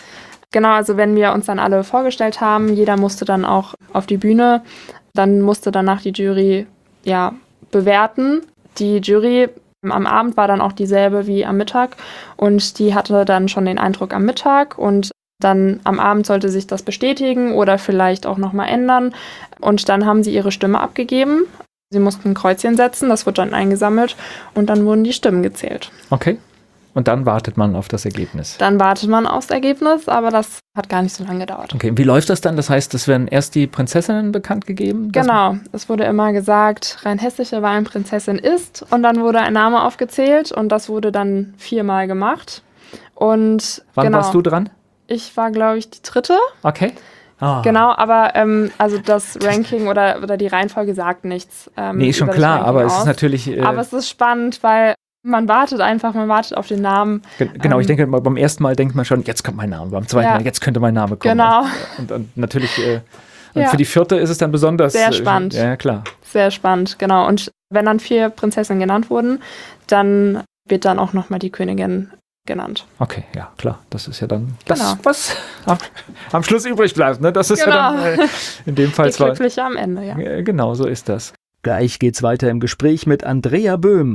Genau, also wenn wir uns dann alle vorgestellt haben, jeder musste dann auch auf die Bühne, dann musste danach die Jury bewerten. Die Jury am Abend war dann auch dieselbe wie am Mittag und die hatte dann schon den Eindruck am Mittag und dann am Abend sollte sich das bestätigen oder vielleicht auch nochmal ändern und dann haben sie ihre Stimme abgegeben. Sie mussten ein Kreuzchen setzen, das wird dann eingesammelt und dann wurden die Stimmen gezählt. Okay. Und dann wartet man auf das Ergebnis. Dann wartet man aufs Ergebnis, aber das hat gar nicht so lange gedauert. Okay, wie läuft das dann? Das heißt, es werden erst die Prinzessinnen bekannt gegeben? Genau, es wurde immer gesagt, rheinhessische Weinprinzessin ist und dann wurde ein Name aufgezählt und das wurde dann 4-mal gemacht. Und wann warst du dran? Ich war, glaube ich, die 3. Okay. Oh. Genau, aber also das Ranking oder die Reihenfolge sagt nichts. Nee, ist schon klar, aber es ist natürlich... aber es ist spannend, weil man wartet auf den Namen. Genau, ich denke, beim ersten Mal denkt man schon, jetzt kommt mein Name. Beim zweiten Mal, jetzt könnte mein Name kommen. Genau. Und natürlich, für die 4. ist es dann besonders... Sehr spannend. Ja, klar. Sehr spannend, genau. Und wenn dann 4 Prinzessinnen genannt wurden, dann wird dann auch nochmal die Königin genannt. Okay, ja, klar. Das ist ja dann das, was am Schluss übrig bleibt. Ne? Das ist ja dann in dem Fall die Glückliche am Ende, ja. Genau, so ist das. Gleich geht's weiter im Gespräch mit Andrea Böhm.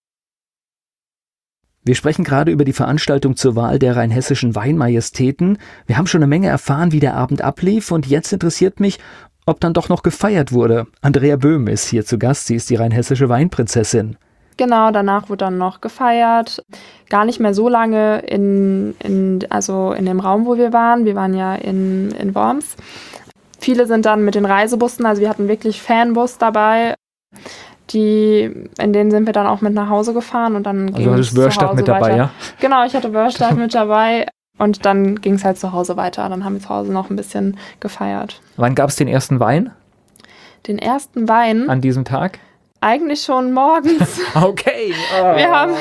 Wir sprechen gerade über die Veranstaltung zur Wahl der rheinhessischen Weinmajestäten. Wir haben schon eine Menge erfahren, wie der Abend ablief und jetzt interessiert mich, ob dann doch noch gefeiert wurde. Andrea Böhm ist hier zu Gast, sie ist die rheinhessische Weinprinzessin. Genau, danach wurde dann noch gefeiert. Gar nicht mehr so lange in dem Raum, wo wir waren. Wir waren ja in Worms. Viele sind dann mit den Reisebussen, also wir hatten wirklich Fanbus dabei. In denen sind wir dann auch mit nach Hause gefahren und dann ging es zu Hause mit dabei, weiter. Ja? Genau, ich hatte Wörstadt mit dabei und dann ging es halt zu Hause weiter. Dann haben wir zu Hause noch ein bisschen gefeiert. Wann gab es den ersten Wein? Den ersten Wein? An diesem Tag? Eigentlich schon morgens. Okay. Oh.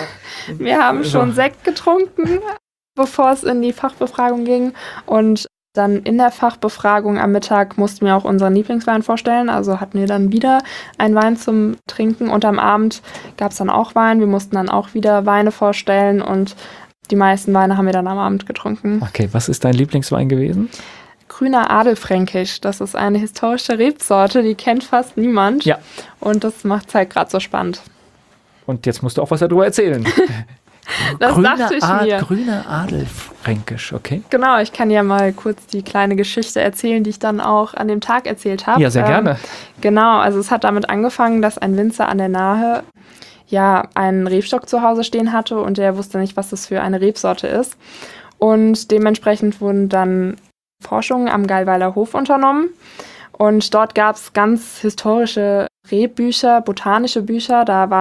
Wir haben schon Sekt getrunken, bevor es in die Fachbefragung ging und dann in der Fachbefragung am Mittag mussten wir auch unseren Lieblingswein vorstellen. Also hatten wir dann wieder einen Wein zum Trinken. Und am Abend gab es dann auch Wein. Wir mussten dann auch wieder Weine vorstellen. Und die meisten Weine haben wir dann am Abend getrunken. Okay, was ist dein Lieblingswein gewesen? Grüner Adelfränkisch. Das ist eine historische Rebsorte, die kennt fast niemand. Ja. Und das macht es halt gerade so spannend. Und jetzt musst du auch was darüber erzählen. Das dachte ich mir. Grüner Adelfränkisch, okay. Genau, ich kann ja mal kurz die kleine Geschichte erzählen, die ich dann auch an dem Tag erzählt habe. Ja, sehr gerne. Genau, also es hat damit angefangen, dass ein Winzer an der Nahe einen Rebstock zu Hause stehen hatte und der wusste nicht, was das für eine Rebsorte ist. Und dementsprechend wurden dann Forschungen am Gallweiler Hof unternommen. Und dort gab es ganz historische Rebbücher, botanische Bücher. Da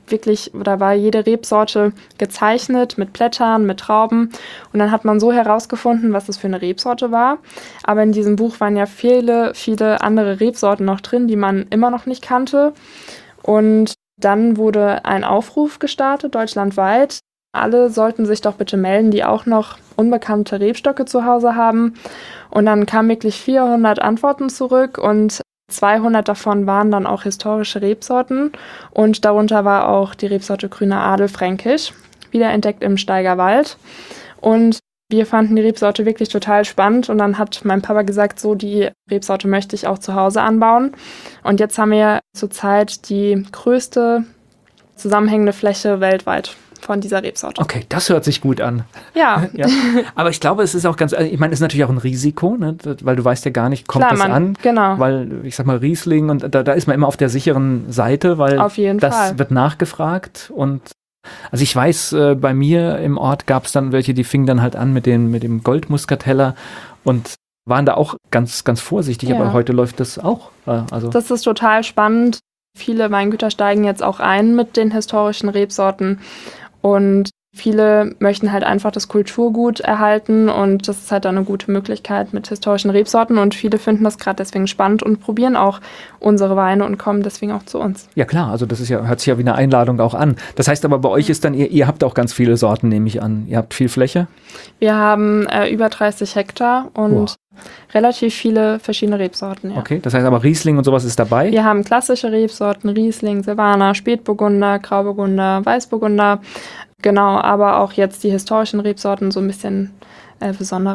war jede Rebsorte gezeichnet mit Blättern, mit Trauben. Und dann hat man so herausgefunden, was das für eine Rebsorte war. Aber in diesem Buch waren ja viele, viele andere Rebsorten noch drin, die man immer noch nicht kannte. Und dann wurde ein Aufruf gestartet, deutschlandweit. Alle sollten sich doch bitte melden, die auch noch unbekannte Rebstöcke zu Hause haben. Und dann kamen wirklich 400 Antworten zurück und 200 davon waren dann auch historische Rebsorten. Und darunter war auch die Rebsorte Grüner Adelfränkisch, wiederentdeckt im Steigerwald. Und wir fanden die Rebsorte wirklich total spannend. Und dann hat mein Papa gesagt, so die Rebsorte möchte ich auch zu Hause anbauen. Und jetzt haben wir zurzeit die größte zusammenhängende Fläche weltweit von dieser Rebsorte. Okay, das hört sich gut an. Ja. Ja. Aber ich glaube, es ist auch ich meine, es ist natürlich auch ein Risiko, ne? Weil du weißt ja gar nicht, kommt das an? Genau. Weil, ich sag mal, Riesling, und da ist man immer auf der sicheren Seite, weil auf jeden Fall. Wird nachgefragt. Und also ich weiß, bei mir im Ort gab es dann welche, die fingen dann halt an mit dem Goldmuskateller und waren da auch ganz, ganz vorsichtig, aber heute läuft das auch. Das ist total spannend. Viele Weingüter steigen jetzt auch ein mit den historischen Rebsorten. Und viele möchten halt einfach das Kulturgut erhalten und das ist halt dann eine gute Möglichkeit mit historischen Rebsorten und viele finden das gerade deswegen spannend und probieren auch unsere Weine und kommen deswegen auch zu uns. Ja klar, also das hört sich ja wie eine Einladung auch an. Das heißt aber bei euch ist dann, ihr habt auch ganz viele Sorten, nehme ich an. Ihr habt viel Fläche? Wir haben über 30 Hektar und relativ viele verschiedene Rebsorten. Ja. Okay, das heißt aber Riesling und sowas ist dabei? Wir haben klassische Rebsorten, Riesling, Silvaner, Spätburgunder, Grauburgunder, Weißburgunder. Genau, aber auch jetzt die historischen Rebsorten so ein bisschen besonderer.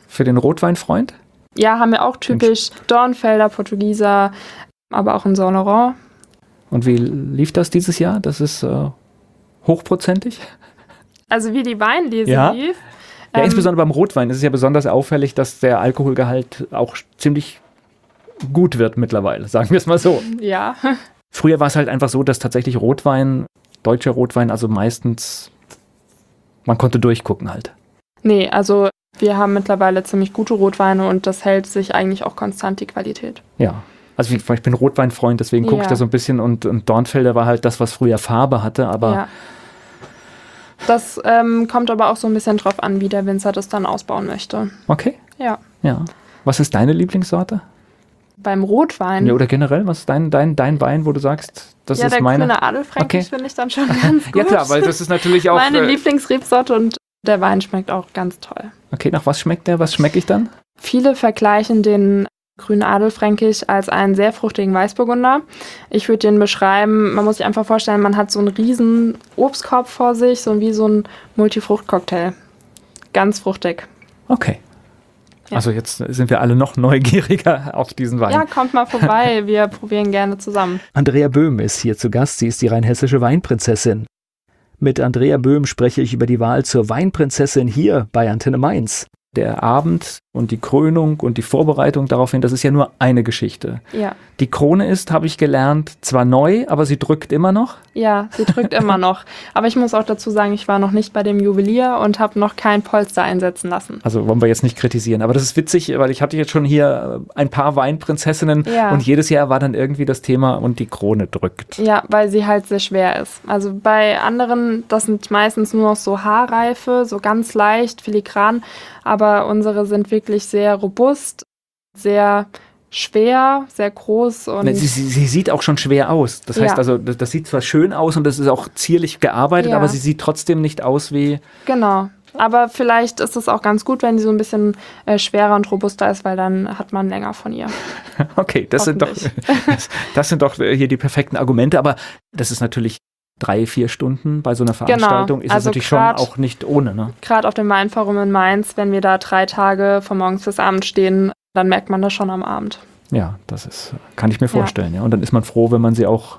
für den Rotweinfreund? Ja, haben wir auch typisch Dornfelder, Portugieser, aber auch in Saint Laurent. Und wie lief das dieses Jahr? Das ist hochprozentig? Also wie die Weinlese lief. Ja, insbesondere beim Rotwein ist es ja besonders auffällig, dass der Alkoholgehalt auch ziemlich gut wird mittlerweile, sagen wir es mal so. Ja. Früher war es halt einfach so, dass tatsächlich Rotwein, deutscher Rotwein, also meistens, man konnte durchgucken halt. Nee, also wir haben mittlerweile ziemlich gute Rotweine und das hält sich eigentlich auch konstant, die Qualität. Ja, also ich bin Rotweinfreund, deswegen gucke ich da so ein bisschen und Dornfelder war halt das, was früher Farbe hatte, aber... Ja. Das kommt aber auch so ein bisschen drauf an, wie der Winzer das dann ausbauen möchte. Okay. Ja. Was ist deine Lieblingssorte? Beim Rotwein? Ja, oder generell, was ist dein Wein, wo du sagst, das ist meine... Ja, der grüne Adelfränkisch finde ich dann schon ganz gut. Ja klar, weil das ist natürlich auch... Meine Lieblingsrebsorte und der Wein schmeckt auch ganz toll. Okay, nach was schmeckt der? Was schmecke ich dann? Viele vergleichen den grünen Adelfränkisch als einen sehr fruchtigen Weißburgunder. Ich würde den beschreiben, man muss sich einfach vorstellen, man hat so einen riesen Obstkorb vor sich, so wie so ein Multifruchtcocktail. Ganz fruchtig. Okay. Ja. Also jetzt sind wir alle noch neugieriger auf diesen Wein. Ja, kommt mal vorbei, wir probieren gerne zusammen. Andrea Böhm ist hier zu Gast, sie ist die rheinhessische Weinprinzessin. Mit Andrea Böhm spreche ich über die Wahl zur Weinprinzessin hier bei Antenne Mainz. Der Abend und die Krönung und die Vorbereitung daraufhin, das ist ja nur eine Geschichte. Ja. Die Krone ist, habe ich gelernt, zwar neu, aber sie drückt immer noch. Ja, sie drückt immer noch. Aber ich muss auch dazu sagen, ich war noch nicht bei dem Juwelier und habe noch kein Polster einsetzen lassen. Also wollen wir jetzt nicht kritisieren. Aber das ist witzig, weil ich hatte jetzt schon hier ein paar Weinprinzessinnen und jedes Jahr war dann irgendwie das Thema und die Krone drückt. Ja, weil sie halt sehr schwer ist. Also bei anderen, das sind meistens nur noch so Haarreife, so ganz leicht, filigran. Aber unsere sind wirklich sehr robust, sehr schwer, sehr groß. Und sie sieht auch schon schwer aus. Das heißt also, das sieht zwar schön aus und das ist auch zierlich gearbeitet, aber sie sieht trotzdem nicht aus wie... Genau. Aber vielleicht ist es auch ganz gut, wenn sie so ein bisschen schwerer und robuster ist, weil dann hat man länger von ihr. Okay, das sind doch hier die perfekten Argumente. Aber das ist natürlich 3-4 Stunden bei so einer Veranstaltung. Ist also natürlich schon auch nicht ohne. Ne? Gerade auf dem Weinforum in Mainz, wenn wir da 3 Tage von morgens bis abends stehen, dann merkt man das schon am Abend. Ja, kann ich mir vorstellen. Ja. Und dann ist man froh, wenn man sie auch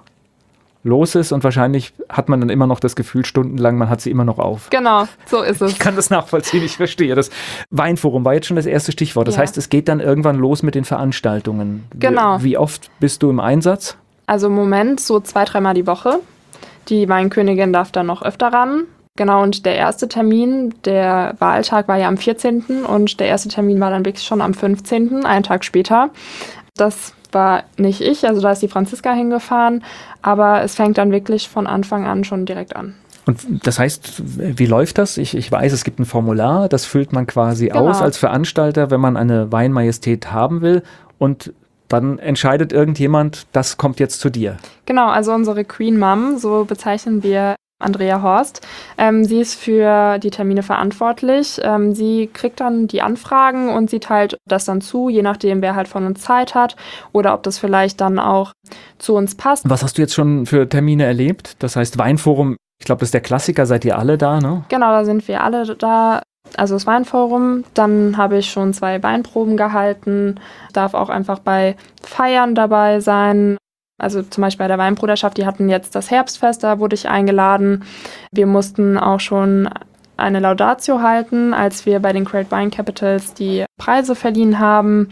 los ist und wahrscheinlich hat man dann immer noch das Gefühl, stundenlang, man hat sie immer noch auf. Genau, so ist es. Ich kann das nachvollziehen, ich verstehe. Das Weinforum war jetzt schon das erste Stichwort. Das heißt, es geht dann irgendwann los mit den Veranstaltungen. Genau. Wie oft bist du im Einsatz? Also im Moment so 2-3 Mal die Woche. Die Weinkönigin darf dann noch öfter ran. Genau, und der erste Termin, der Wahltag war ja am 14. und der erste Termin war dann wirklich schon am 15., einen Tag später. Das war nicht ich, also da ist die Franziska hingefahren, aber es fängt dann wirklich von Anfang an schon direkt an. Und das heißt, wie läuft das? Ich weiß, es gibt ein Formular, das füllt man quasi aus als Veranstalter, wenn man eine Weinmajestät haben will und dann entscheidet irgendjemand, das kommt jetzt zu dir. Genau, also unsere Queen Mom, so bezeichnen wir Andrea Horst. Sie ist für die Termine verantwortlich. Sie kriegt dann die Anfragen und sie teilt das dann zu, je nachdem, wer halt von uns Zeit hat oder ob das vielleicht dann auch zu uns passt. Was hast du jetzt schon für Termine erlebt? Das heißt Weinforum, ich glaube, das ist der Klassiker, seid ihr alle da, ne? Genau, da sind wir alle da. Also das Weinforum, dann habe ich schon 2 Weinproben gehalten, darf auch einfach bei Feiern dabei sein. Also zum Beispiel bei der Weinbruderschaft, die hatten jetzt das Herbstfest, da wurde ich eingeladen. Wir mussten auch schon eine Laudatio halten, als wir bei den Great Wine Capitals die Preise verliehen haben.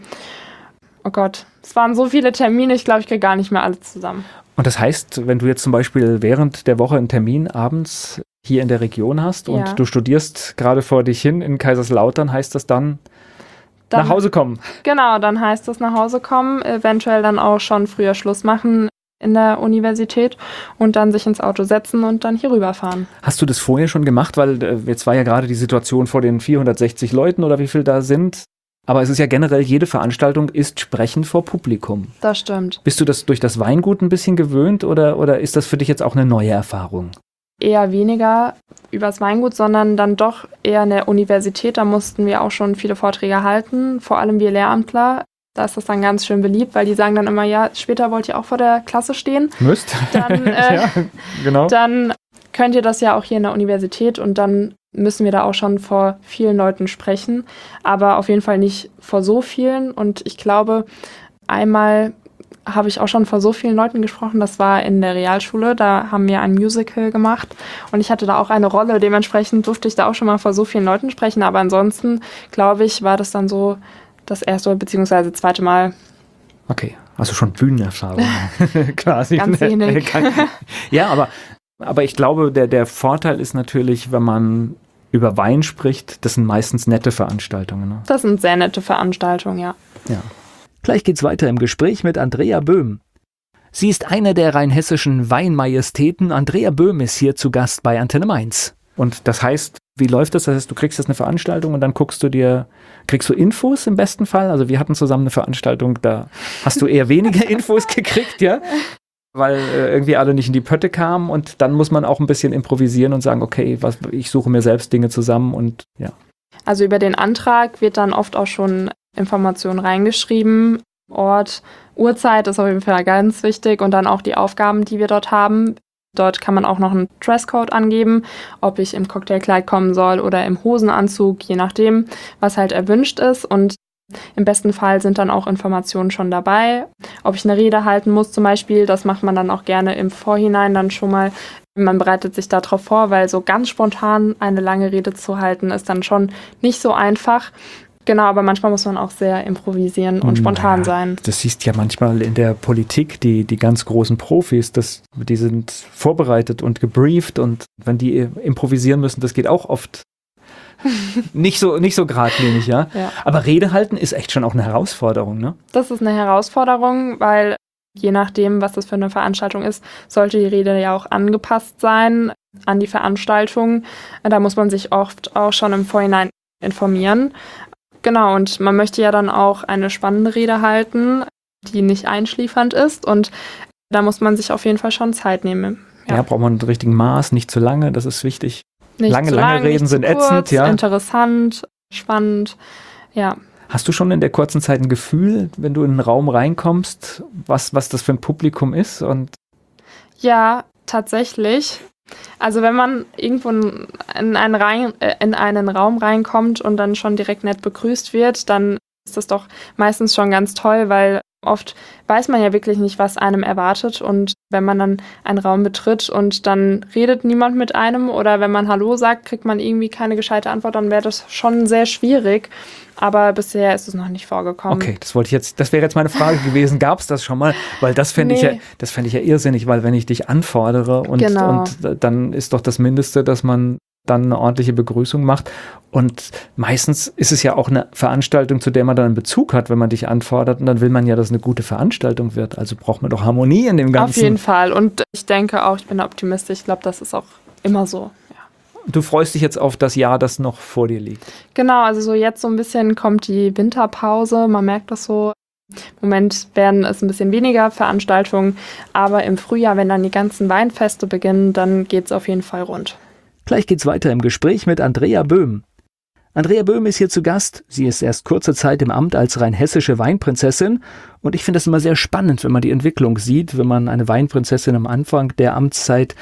Oh Gott, es waren so viele Termine, ich glaube, ich kriege gar nicht mehr alles zusammen. Und das heißt, wenn du jetzt zum Beispiel während der Woche einen Termin abends hier in der Region hast und du studierst gerade vor dich hin in Kaiserslautern, heißt das dann nach Hause kommen? Genau, dann heißt das nach Hause kommen, eventuell dann auch schon früher Schluss machen in der Universität und dann sich ins Auto setzen und dann hier rüberfahren. Hast du das vorher schon gemacht? Weil jetzt war ja gerade die Situation vor den 460 Leuten oder wie viel da sind. Aber es ist ja generell, jede Veranstaltung ist Sprechen vor Publikum. Das stimmt. Bist du das durch das Weingut ein bisschen gewöhnt oder ist das für dich jetzt auch eine neue Erfahrung? Eher weniger übers Weingut, sondern dann doch eher in der Universität. Da mussten wir auch schon viele Vorträge halten, vor allem wir Lehramtler. Da ist das dann ganz schön beliebt, weil die sagen dann immer, ja, später wollt ihr auch vor der Klasse stehen. Müsst. Dann, ja, genau. Dann könnt ihr das ja auch hier in der Universität und dann müssen wir da auch schon vor vielen Leuten sprechen, aber auf jeden Fall nicht vor so vielen. Und ich glaube, einmal habe ich auch schon vor so vielen Leuten gesprochen, das war in der Realschule, da haben wir ein Musical gemacht und ich hatte da auch eine Rolle, dementsprechend durfte ich da auch schon mal vor so vielen Leuten sprechen, aber ansonsten, glaube ich, war das dann so das erste bzw. zweite Mal. Okay, also schon Bühnenerfahrung quasi. Ganz wenig. Ja, aber ich glaube, der Vorteil ist natürlich, wenn man über Wein spricht, das sind meistens nette Veranstaltungen. Ne? Das sind sehr nette Veranstaltungen, ja. Ja. Gleich geht's weiter im Gespräch mit Andrea Böhm. Sie ist eine der rheinhessischen Weinmajestäten. Andrea Böhm ist hier zu Gast bei Antenne Mainz. Und das heißt, wie läuft das? Das heißt, du kriegst jetzt eine Veranstaltung und dann kriegst du Infos im besten Fall? Also wir hatten zusammen eine Veranstaltung, da hast du eher weniger Infos gekriegt, ja? Weil irgendwie alle nicht in die Pötte kamen und dann muss man auch ein bisschen improvisieren und sagen, okay, ich suche mir selbst Dinge zusammen und ja. Also über den Antrag wird dann oft auch schon Informationen reingeschrieben. Ort, Uhrzeit ist auf jeden Fall ganz wichtig und dann auch die Aufgaben, die wir dort haben. Dort kann man auch noch einen Dresscode angeben, ob ich im Cocktailkleid kommen soll oder im Hosenanzug, je nachdem, was halt erwünscht ist. Und im besten Fall sind dann auch Informationen schon dabei. Ob ich eine Rede halten muss zum Beispiel, das macht man dann auch gerne im Vorhinein dann schon mal. Man bereitet sich darauf vor, weil so ganz spontan eine lange Rede zu halten, ist dann schon nicht so einfach. Genau, aber manchmal muss man auch sehr improvisieren und spontan sein. Das siehst ja manchmal in der Politik, die ganz großen Profis, die sind vorbereitet und gebrieft und wenn die improvisieren müssen, das geht auch oft nicht so geradlinig, ja? Ja. Aber Rede halten ist echt schon auch eine Herausforderung, ne? Das ist eine Herausforderung, weil je nachdem, was das für eine Veranstaltung ist, sollte die Rede ja auch angepasst sein an die Veranstaltung. Da muss man sich oft auch schon im Vorhinein informieren. Genau, und man möchte ja dann auch eine spannende Rede halten, die nicht einschläfernd ist. Und da muss man sich auf jeden Fall schon Zeit nehmen. Ja, braucht man einen richtigen Maß, nicht zu lange, das ist wichtig. Nicht lange Reden sind kurz, ätzend, ja. Interessant, spannend, ja. Hast du schon in der kurzen Zeit ein Gefühl, wenn du in einen Raum reinkommst, was das für ein Publikum ist? Ja, tatsächlich. Also wenn man irgendwo in einen Raum reinkommt und dann schon direkt nett begrüßt wird, dann ist das doch meistens schon ganz toll, weil oft weiß man ja wirklich nicht, was einem erwartet. Und wenn man dann einen Raum betritt und dann redet niemand mit einem oder wenn man Hallo sagt, kriegt man irgendwie keine gescheite Antwort, dann wäre das schon sehr schwierig. Aber bisher ist es noch nicht vorgekommen. Okay, das wäre jetzt meine Frage gewesen. Gab es das schon mal? Weil das fände ich ja irrsinnig, weil wenn ich dich anfordere und dann ist doch das Mindeste, dass man dann eine ordentliche Begrüßung macht. Und meistens ist es ja auch eine Veranstaltung, zu der man dann einen Bezug hat, wenn man dich anfordert. Und dann will man ja, dass es eine gute Veranstaltung wird. Also braucht man doch Harmonie in dem Ganzen. Auf jeden Fall. Und ich denke auch, ich bin optimistisch. Ich glaube, das ist auch immer so. Du freust dich jetzt auf das Jahr, das noch vor dir liegt. Genau, also so jetzt so ein bisschen kommt die Winterpause. Man merkt das so. Im Moment werden es ein bisschen weniger Veranstaltungen. Aber im Frühjahr, wenn dann die ganzen Weinfeste beginnen, dann geht es auf jeden Fall rund. Gleich geht's weiter im Gespräch mit Andrea Böhm. Andrea Böhm ist hier zu Gast. Sie ist erst kurze Zeit im Amt als rheinhessische Weinprinzessin. Und ich finde das immer sehr spannend, wenn man die Entwicklung sieht, wenn man eine Weinprinzessin am Anfang der Amtszeit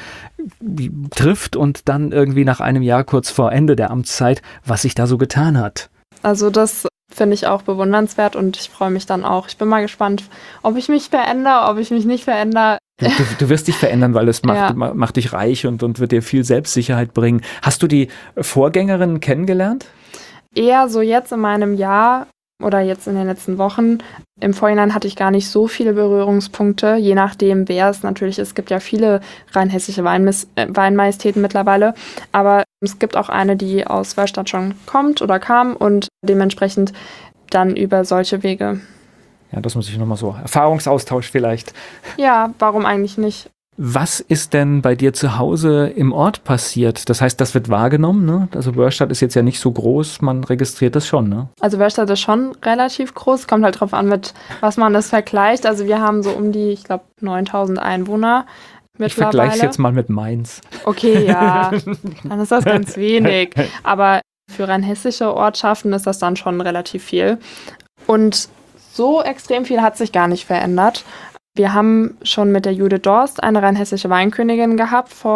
trifft und dann irgendwie nach einem Jahr kurz vor Ende der Amtszeit, was sich da so getan hat. Also das finde ich auch bewundernswert und ich freue mich dann auch. Ich bin mal gespannt, ob ich mich verändere, ob ich mich nicht verändere. Du wirst dich verändern, weil es macht dich reich und wird dir viel Selbstsicherheit bringen. Hast du die Vorgängerin kennengelernt? Eher so jetzt in meinem Jahr oder jetzt in den letzten Wochen. Im Vorhinein hatte ich gar nicht so viele Berührungspunkte, je nachdem, wer es natürlich ist. Es gibt ja viele rheinhessische Weinmajestäten mittlerweile, aber es gibt auch eine, die aus Wörstadt schon kommt oder kam und dementsprechend dann über solche Wege. Ja, das muss ich nochmal so. Erfahrungsaustausch vielleicht. Ja, warum eigentlich nicht? Was ist denn bei dir zu Hause im Ort passiert? Das heißt, das wird wahrgenommen, ne? Also Wörstadt ist jetzt ja nicht so groß, man registriert das schon, ne? Also Wörstadt ist schon relativ groß, kommt halt drauf an, mit was man das vergleicht. Also wir haben so um die, ich glaube, 9.000 Einwohner mittlerweile. Ich vergleiche es jetzt mal mit Mainz. Okay, ja, dann ist das ganz wenig. Aber für rheinhessische Ortschaften ist das dann schon relativ viel. Und so extrem viel hat sich gar nicht verändert. Wir haben schon mit der Judith Dorst eine rheinhessische Weinkönigin gehabt vor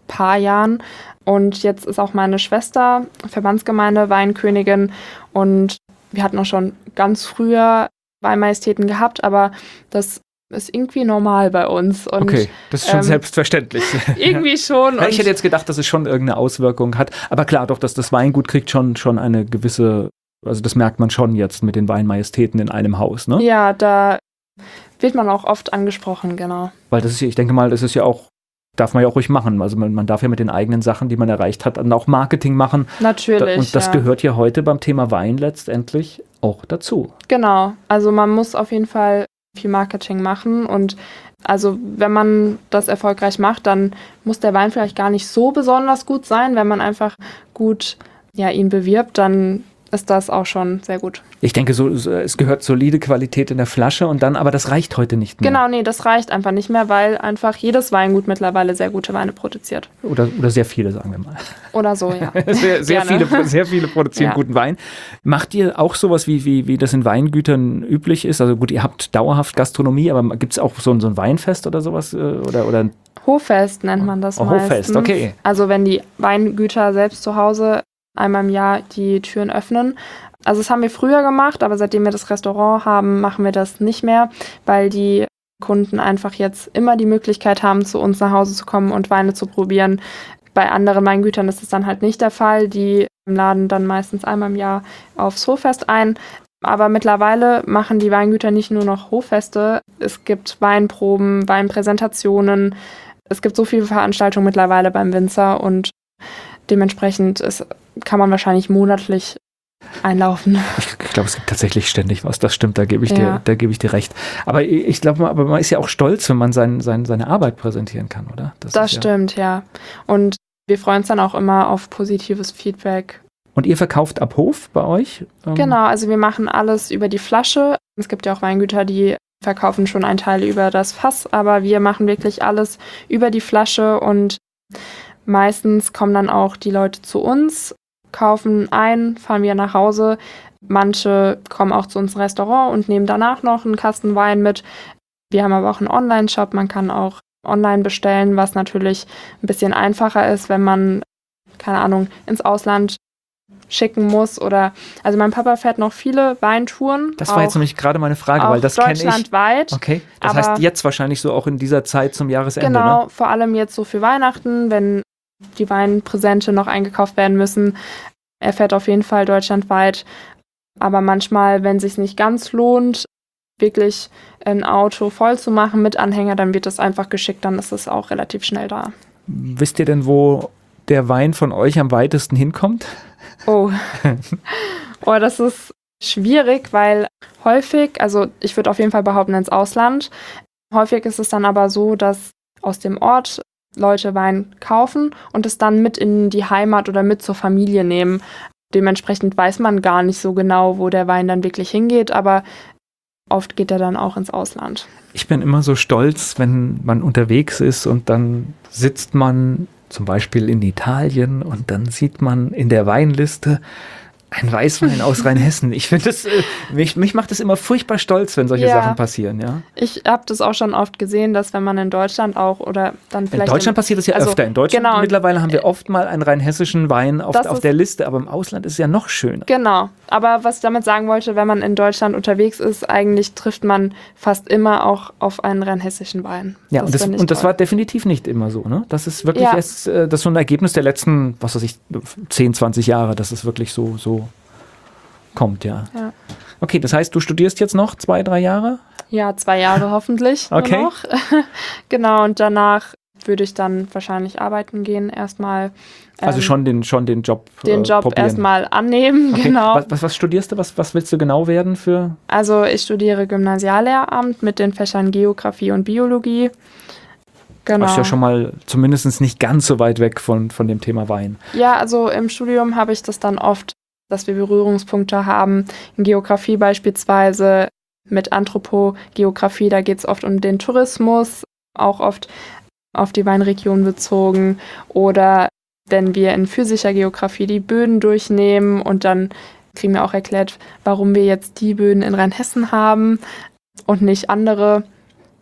paar Jahren. Und jetzt ist auch meine Schwester Verbandsgemeinde Weinkönigin. Und wir hatten auch schon ganz früher Weinmajestäten gehabt, aber das ist irgendwie normal bei uns. Und, okay, das ist schon selbstverständlich. Irgendwie schon. Ja, ich hätte jetzt gedacht, dass es schon irgendeine Auswirkung hat. Aber klar, doch, dass das Weingut kriegt schon eine gewisse, also das merkt man schon jetzt mit den Weinmajestäten in einem Haus, ne? Ja, da wird man auch oft angesprochen, genau. Weil das ist, ich denke mal, das ist ja auch, darf man ja auch ruhig machen. Also man darf ja mit den eigenen Sachen, die man erreicht hat, dann auch Marketing machen. Natürlich. Und das gehört ja heute beim Thema Wein letztendlich auch dazu. Genau. Also man muss auf jeden Fall viel Marketing machen. Und also wenn man das erfolgreich macht, dann muss der Wein vielleicht gar nicht so besonders gut sein. Wenn man einfach gut ihn bewirbt, dann ist das auch schon sehr gut. Ich denke, es gehört solide Qualität in der Flasche und dann, aber das reicht heute nicht mehr. Genau, nee, das reicht einfach nicht mehr, weil einfach jedes Weingut mittlerweile sehr gute Weine produziert. Oder sehr viele, sagen wir mal. Oder so, ja. sehr viele produzieren guten Wein. Macht ihr auch sowas, wie das in Weingütern üblich ist? Also gut, ihr habt dauerhaft Gastronomie, aber gibt es auch so ein Weinfest oder sowas? Oder Hoffest nennt man das meistens. Hoffest, okay. Also wenn die Weingüter selbst zu Hause einmal im Jahr die Türen öffnen. Also das haben wir früher gemacht, aber seitdem wir das Restaurant haben, machen wir das nicht mehr, weil die Kunden einfach jetzt immer die Möglichkeit haben, zu uns nach Hause zu kommen und Weine zu probieren. Bei anderen Weingütern ist es dann halt nicht der Fall. Die laden dann meistens einmal im Jahr aufs Hoffest ein. Aber mittlerweile machen die Weingüter nicht nur noch Hoffeste. Es gibt Weinproben, Weinpräsentationen. Es gibt so viele Veranstaltungen mittlerweile beim Winzer und dementsprechend kann man wahrscheinlich monatlich einlaufen. Ich glaube, es gibt tatsächlich ständig was. Das stimmt, da gebe ich dir recht. Aber ich glaube, man ist ja auch stolz, wenn man seine Arbeit präsentieren kann, oder? Das stimmt, ja. Und wir freuen uns dann auch immer auf positives Feedback. Und ihr verkauft ab Hof bei euch? Genau, also wir machen alles über die Flasche. Es gibt ja auch Weingüter, die verkaufen schon einen Teil über das Fass, aber wir machen wirklich alles über die Flasche und meistens kommen dann auch die Leute zu uns, kaufen ein, fahren wir nach Hause. Manche kommen auch zu uns ins Restaurant und nehmen danach noch einen Kasten Wein mit. Wir haben aber auch einen Online-Shop, man kann auch online bestellen, was natürlich ein bisschen einfacher ist, wenn man, keine Ahnung, ins Ausland schicken muss also mein Papa fährt noch viele Weintouren. Das war jetzt nämlich gerade meine Frage, weil das kenne ich. Deutschlandweit. Okay, das heißt jetzt wahrscheinlich so auch in dieser Zeit zum Jahresende, genau, ne? Vor allem jetzt so für Weihnachten, wenn die Weinpräsente noch eingekauft werden müssen. Er fährt auf jeden Fall deutschlandweit, aber manchmal, wenn es sich nicht ganz lohnt, wirklich ein Auto voll zu machen mit Anhänger, dann wird das einfach geschickt, dann ist es auch relativ schnell da. Wisst ihr denn, wo der Wein von euch am weitesten hinkommt? Oh, das ist schwierig, weil häufig, also ich würde auf jeden Fall behaupten ins Ausland, häufig ist es dann aber so, dass aus dem Ort Leute Wein kaufen und es dann mit in die Heimat oder mit zur Familie nehmen. Dementsprechend weiß man gar nicht so genau, wo der Wein dann wirklich hingeht, aber oft geht er dann auch ins Ausland. Ich bin immer so stolz, wenn man unterwegs ist und dann sitzt man zum Beispiel in Italien und dann sieht man in der Weinliste ein Weißwein aus Rheinhessen. Ich finde das, mich macht das immer furchtbar stolz, wenn solche Sachen passieren, ja. Ich habe das auch schon oft gesehen, dass wenn man in Deutschland auch oder dann vielleicht... In Deutschland passiert das ja öfter. In Deutschland mittlerweile haben wir oft mal einen rheinhessischen Wein auf der Liste, aber im Ausland ist es ja noch schöner. Genau, aber was ich damit sagen wollte, wenn man in Deutschland unterwegs ist, eigentlich trifft man fast immer auch auf einen rheinhessischen Wein. Ja, das war definitiv nicht immer so, ne? Das ist wirklich erst, das ist so ein Ergebnis der letzten, 10, 20 Jahre, dass es wirklich so kommt, ja. Okay, das heißt, du studierst jetzt noch 2, 3 Jahre? Ja, 2 Jahre hoffentlich nur noch. Genau, und danach würde ich dann wahrscheinlich arbeiten gehen erstmal. Also schon den Job probieren. Erstmal annehmen, okay. Genau. Was studierst du? Was willst du genau werden für? Also ich studiere Gymnasiallehramt mit den Fächern Geografie und Biologie. Genau. Das ist ja schon mal zumindest nicht ganz so weit weg von dem Thema Wein. Ja, also im Studium habe ich das dann oft, dass wir Berührungspunkte haben. In Geografie beispielsweise mit Anthropogeografie, da geht es oft um den Tourismus, auch oft auf die Weinregion bezogen. Oder wenn wir in physischer Geografie die Böden durchnehmen und dann kriegen wir auch erklärt, warum wir jetzt die Böden in Rheinhessen haben und nicht andere.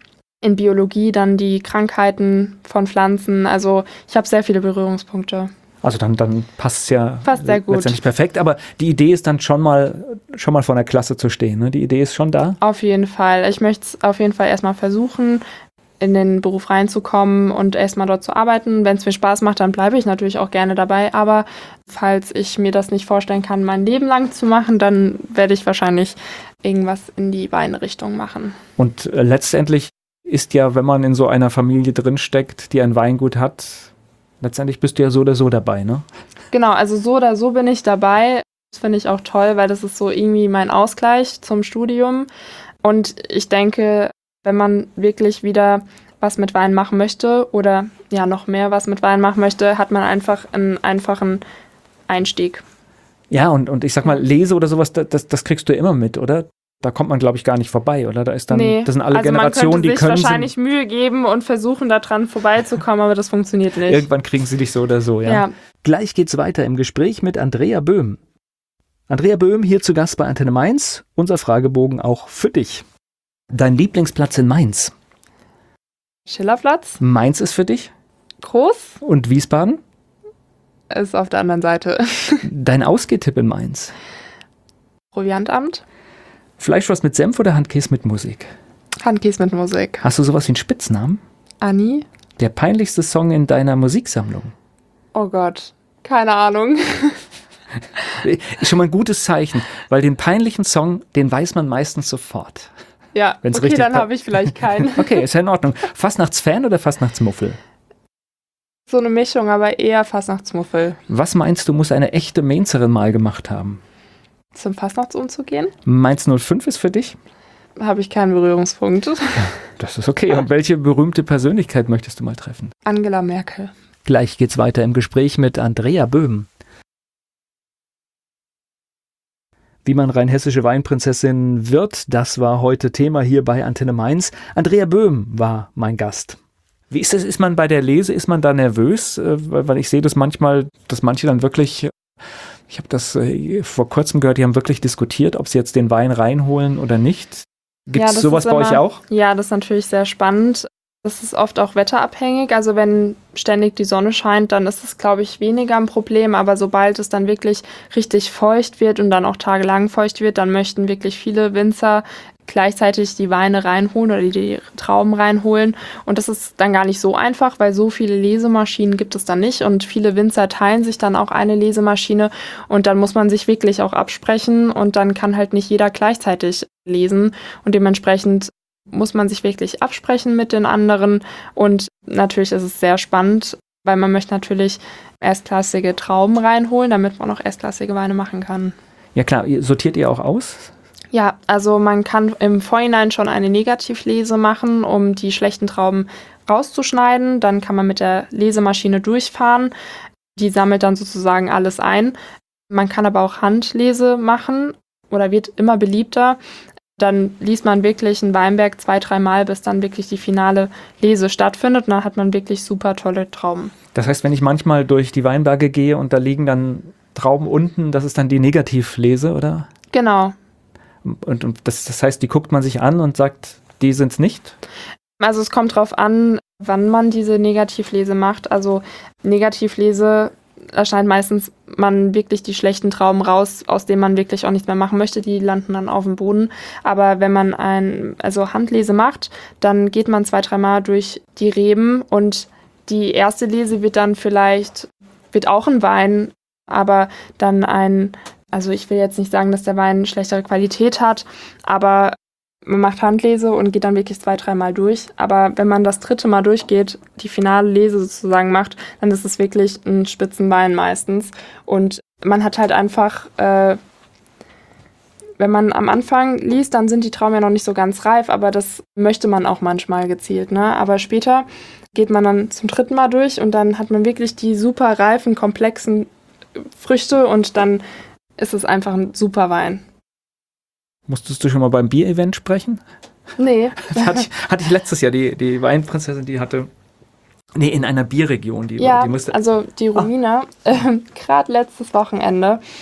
in Biologie dann die Krankheiten von Pflanzen. Also ich habe sehr viele Berührungspunkte. Also dann passt es ja sehr gut. Letztendlich perfekt. Aber die Idee ist dann schon mal vor der Klasse zu stehen. Ne? Die Idee ist schon da? Auf jeden Fall. Ich möchte es auf jeden Fall erstmal versuchen, in den Beruf reinzukommen und erstmal dort zu arbeiten. Wenn es mir Spaß macht, dann bleibe ich natürlich auch gerne dabei. Aber falls ich mir das nicht vorstellen kann, mein Leben lang zu machen, dann werde ich wahrscheinlich irgendwas in die Weinrichtung machen. Und letztendlich ist ja, wenn man in so einer Familie drinsteckt, die ein Weingut hat, letztendlich bist du ja so oder so dabei, ne? Genau, also so oder so bin ich dabei. Das finde ich auch toll, weil das ist so irgendwie mein Ausgleich zum Studium. Und ich denke, wenn man wirklich wieder was mit Wein machen möchte oder ja noch mehr was mit Wein machen möchte, hat man einfach einen einfachen Einstieg. Ja, und ich sag mal, Lese oder sowas, das kriegst du immer mit, oder? Da kommt man, glaube ich, gar nicht vorbei, oder? Da ist dann, nee, das sind alle also Generationen, die können. Man könnte sich wahrscheinlich Mühe geben und versuchen, da dran vorbeizukommen, aber das funktioniert nicht. Irgendwann kriegen sie dich so oder so, ja. Gleich geht's weiter im Gespräch mit Andrea Böhm. Andrea Böhm hier zu Gast bei Antenne Mainz. Unser Fragebogen auch für dich. Dein Lieblingsplatz in Mainz? Schillerplatz. Mainz ist für dich? Groß. Und Wiesbaden? Ist auf der anderen Seite. Dein Ausgehtipp in Mainz? Proviantamt. Fleischwurst mit Senf oder Handkäse mit Musik? Handkäse mit Musik. Hast du sowas wie einen Spitznamen? Anni. Der peinlichste Song in deiner Musiksammlung? Oh Gott, keine Ahnung. Ist schon mal ein gutes Zeichen, weil den peinlichen Song, den weiß man meistens sofort. Ja, Wenn's okay, dann habe ich vielleicht keinen. Okay, ist ja in Ordnung. Fastnachtsfan oder Fastnachtsmuffel? So eine Mischung, aber eher Fastnachtsmuffel. Was meinst du, muss eine echte Mainzerin mal gemacht haben? Zum Fastnachtsumzug gehen? Mainz 05 ist für dich? Habe ich keinen Berührungspunkt. Das ist okay. Und welche berühmte Persönlichkeit möchtest du mal treffen? Angela Merkel. Gleich geht's weiter im Gespräch mit Andrea Böhm. Wie man rheinhessische Weinprinzessin wird, das war heute Thema hier bei Antenne Mainz. Andrea Böhm war mein Gast. Wie ist es? Ist man bei der Lese, ist man da nervös? Weil ich sehe das manchmal, dass manche dann wirklich, ich habe das vor kurzem gehört, die haben wirklich diskutiert, ob sie jetzt den Wein reinholen oder nicht. Gibt es sowas bei euch auch? Ja, das ist natürlich sehr spannend. Das ist oft auch wetterabhängig. Also wenn ständig die Sonne scheint, dann ist es, glaube ich, weniger ein Problem. Aber sobald es dann wirklich richtig feucht wird und dann auch tagelang feucht wird, dann möchten wirklich viele Winzer gleichzeitig die Weine reinholen oder die Trauben reinholen. Und das ist dann gar nicht so einfach, weil so viele Lesemaschinen gibt es dann nicht. Und viele Winzer teilen sich dann auch eine Lesemaschine. Und dann muss man sich wirklich auch absprechen. Und dann kann halt nicht jeder gleichzeitig lesen. Und dementsprechend muss man sich wirklich absprechen mit den anderen. Und natürlich ist es sehr spannend, weil man möchte natürlich erstklassige Trauben reinholen, damit man auch erstklassige Weine machen kann. Ja klar, sortiert ihr auch aus? Ja, also man kann im Vorhinein schon eine Negativlese machen, um die schlechten Trauben rauszuschneiden. Dann kann man mit der Lesemaschine durchfahren. Die sammelt dann sozusagen alles ein. Man kann aber auch Handlese machen oder wird immer beliebter. Dann liest man wirklich einen Weinberg 2-3 Mal, bis dann wirklich die finale Lese stattfindet. Und dann hat man wirklich super tolle Trauben. Das heißt, wenn ich manchmal durch die Weinberge gehe und da liegen dann Trauben unten, das ist dann die Negativlese, oder? Genau. Und das heißt, die guckt man sich an und sagt, die sind's nicht? Also es kommt drauf an, wann man diese Negativlese macht. Also Negativlese erscheint meistens man wirklich die schlechten Trauben raus, aus denen man wirklich auch nichts mehr machen möchte. Die landen dann auf dem Boden. Aber wenn man Handlese macht, dann geht man 2-3 Mal durch die Reben und die erste Lese wird dann wird auch ein Wein, aber dann also ich will jetzt nicht sagen, dass der Wein schlechtere Qualität hat, aber man macht Handlese und geht dann wirklich 2-3 Mal durch. Aber wenn man das 3. Mal durchgeht, die finale Lese sozusagen macht, dann ist es wirklich ein Spitzenwein meistens. Und man hat halt einfach, wenn man am Anfang liest, dann sind die Trauben ja noch nicht so ganz reif, aber das möchte man auch manchmal gezielt, ne? Aber später geht man dann zum 3. Mal durch und dann hat man wirklich die super reifen, komplexen Früchte und dann ist es einfach ein super Wein. Musstest du schon mal beim Bier-Event sprechen? Nee. Das hatte ich letztes Jahr, die Weinprinzessin, die hatte, in einer Bierregion. Die musste, also die Romina, gerade letztes Wochenende,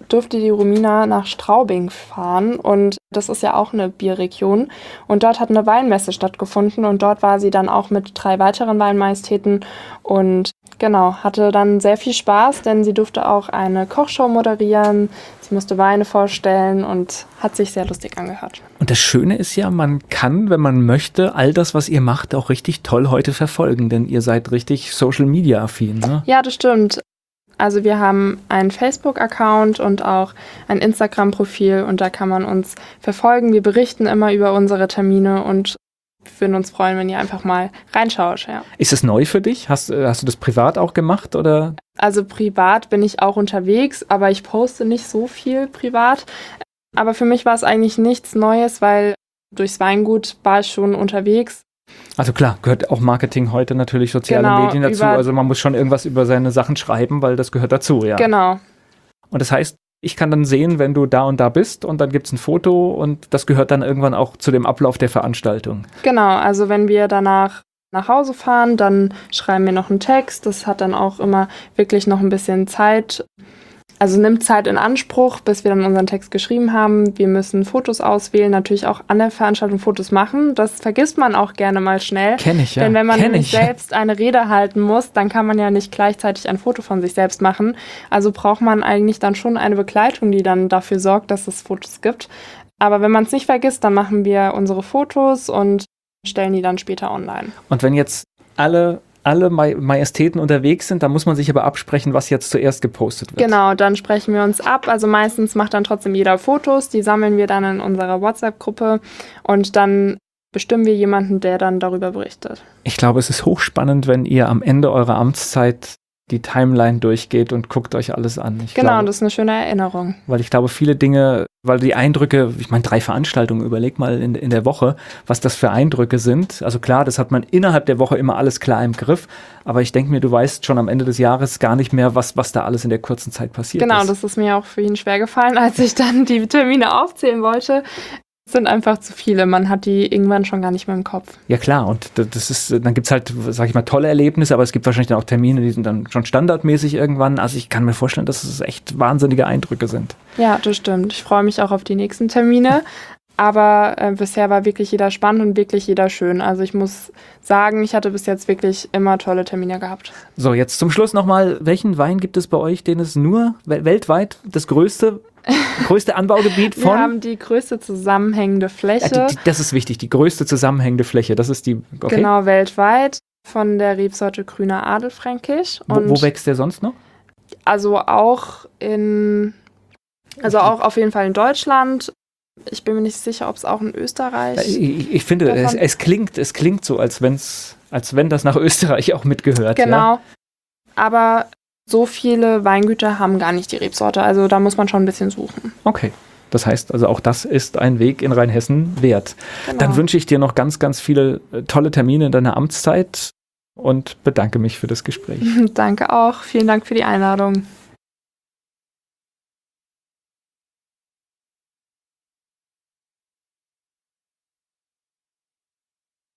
durfte die Romina nach Straubing fahren und das ist ja auch eine Bierregion und dort hat eine Weinmesse stattgefunden und dort war sie dann auch mit 3 weiteren Weinmajestäten und genau, hatte dann sehr viel Spaß, denn sie durfte auch eine Kochshow moderieren, sie musste Weine vorstellen und hat sich sehr lustig angehört. Und das Schöne ist ja, man kann, wenn man möchte, all das, was ihr macht, auch richtig toll heute verfolgen, denn ihr seid richtig Social-Media-affin, ne? Ja, das stimmt. Also wir haben einen Facebook-Account und auch ein Instagram-Profil und da kann man uns verfolgen. Wir berichten immer über unsere Termine und wir würden uns freuen, wenn ihr einfach mal reinschaut. Ja. Ist es neu für dich? Hast du das privat auch gemacht, oder? Also privat bin ich auch unterwegs, aber ich poste nicht so viel privat. Aber für mich war es eigentlich nichts Neues, weil durchs Weingut war ich schon unterwegs. Also klar, gehört auch Marketing heute natürlich, soziale Medien dazu. Also man muss schon irgendwas über seine Sachen schreiben, weil das gehört dazu, ja. Genau. Und das heißt, ich kann dann sehen, wenn du da und da bist und dann gibt es ein Foto und das gehört dann irgendwann auch zu dem Ablauf der Veranstaltung. Genau, also wenn wir danach nach Hause fahren, dann schreiben wir noch einen Text. Das hat dann auch immer wirklich noch ein bisschen Zeit. Also nimmt Zeit in Anspruch, bis wir dann unseren Text geschrieben haben. Wir müssen Fotos auswählen, natürlich auch an der Veranstaltung Fotos machen. Das vergisst man auch gerne mal schnell. Kenn ich, ja. Denn wenn man selbst eine Rede halten muss, dann kann man ja nicht gleichzeitig ein Foto von sich selbst machen. Also braucht man eigentlich dann schon eine Begleitung, die dann dafür sorgt, dass es Fotos gibt. Aber wenn man es nicht vergisst, dann machen wir unsere Fotos und stellen die dann später online. Und wenn jetzt alle Majestäten unterwegs sind, dann muss man sich aber absprechen, was jetzt zuerst gepostet wird. Genau, dann sprechen wir uns ab. Also meistens macht dann trotzdem jeder Fotos, die sammeln wir dann in unserer WhatsApp-Gruppe und dann bestimmen wir jemanden, der dann darüber berichtet. Ich glaube, es ist hochspannend, wenn ihr am Ende eurer Amtszeit die Timeline durchgeht und guckt euch alles an. Genau, das ist eine schöne Erinnerung. Weil ich glaube, viele Dinge, weil die Eindrücke, ich meine 3 Veranstaltungen, überleg mal in der Woche, was das für Eindrücke sind. Also klar, das hat man innerhalb der Woche immer alles klar im Griff, aber ich denke mir, du weißt schon am Ende des Jahres gar nicht mehr, was da alles in der kurzen Zeit passiert ist. Genau, das ist mir auch für ihn schwer gefallen, als ich dann die Termine aufzählen wollte. Es sind einfach zu viele, man hat die irgendwann schon gar nicht mehr im Kopf. Ja klar, und dann gibt es halt, sag ich mal, tolle Erlebnisse, aber es gibt wahrscheinlich dann auch Termine, die sind dann schon standardmäßig irgendwann. Also ich kann mir vorstellen, dass es echt wahnsinnige Eindrücke sind. Ja, das stimmt. Ich freue mich auch auf die nächsten Termine. Aber bisher war wirklich jeder spannend und wirklich jeder schön. Also ich muss sagen, ich hatte bis jetzt wirklich immer tolle Termine gehabt. So, jetzt zum Schluss nochmal, welchen Wein gibt es bei euch, den es nur weltweit das größte Anbaugebiet von? Wir haben die größte zusammenhängende Fläche. Ja, das ist wichtig, die größte zusammenhängende Fläche. Das ist die, okay. Genau, weltweit von der Rebsorte Grüner Adelfränkisch. Wo wächst der sonst noch? Also auch auf jeden Fall in Deutschland. Ich bin mir nicht sicher, ob es auch in Österreich. Ich finde, es klingt so, als wenn das nach Österreich auch mitgehört. Genau. Ja? Aber so viele Weingüter haben gar nicht die Rebsorte. Also da muss man schon ein bisschen suchen. Okay. Das heißt also, auch das ist ein Weg in Rheinhessen wert. Genau. Dann wünsche ich dir noch ganz, ganz viele tolle Termine in deiner Amtszeit und bedanke mich für das Gespräch. Danke auch. Vielen Dank für die Einladung.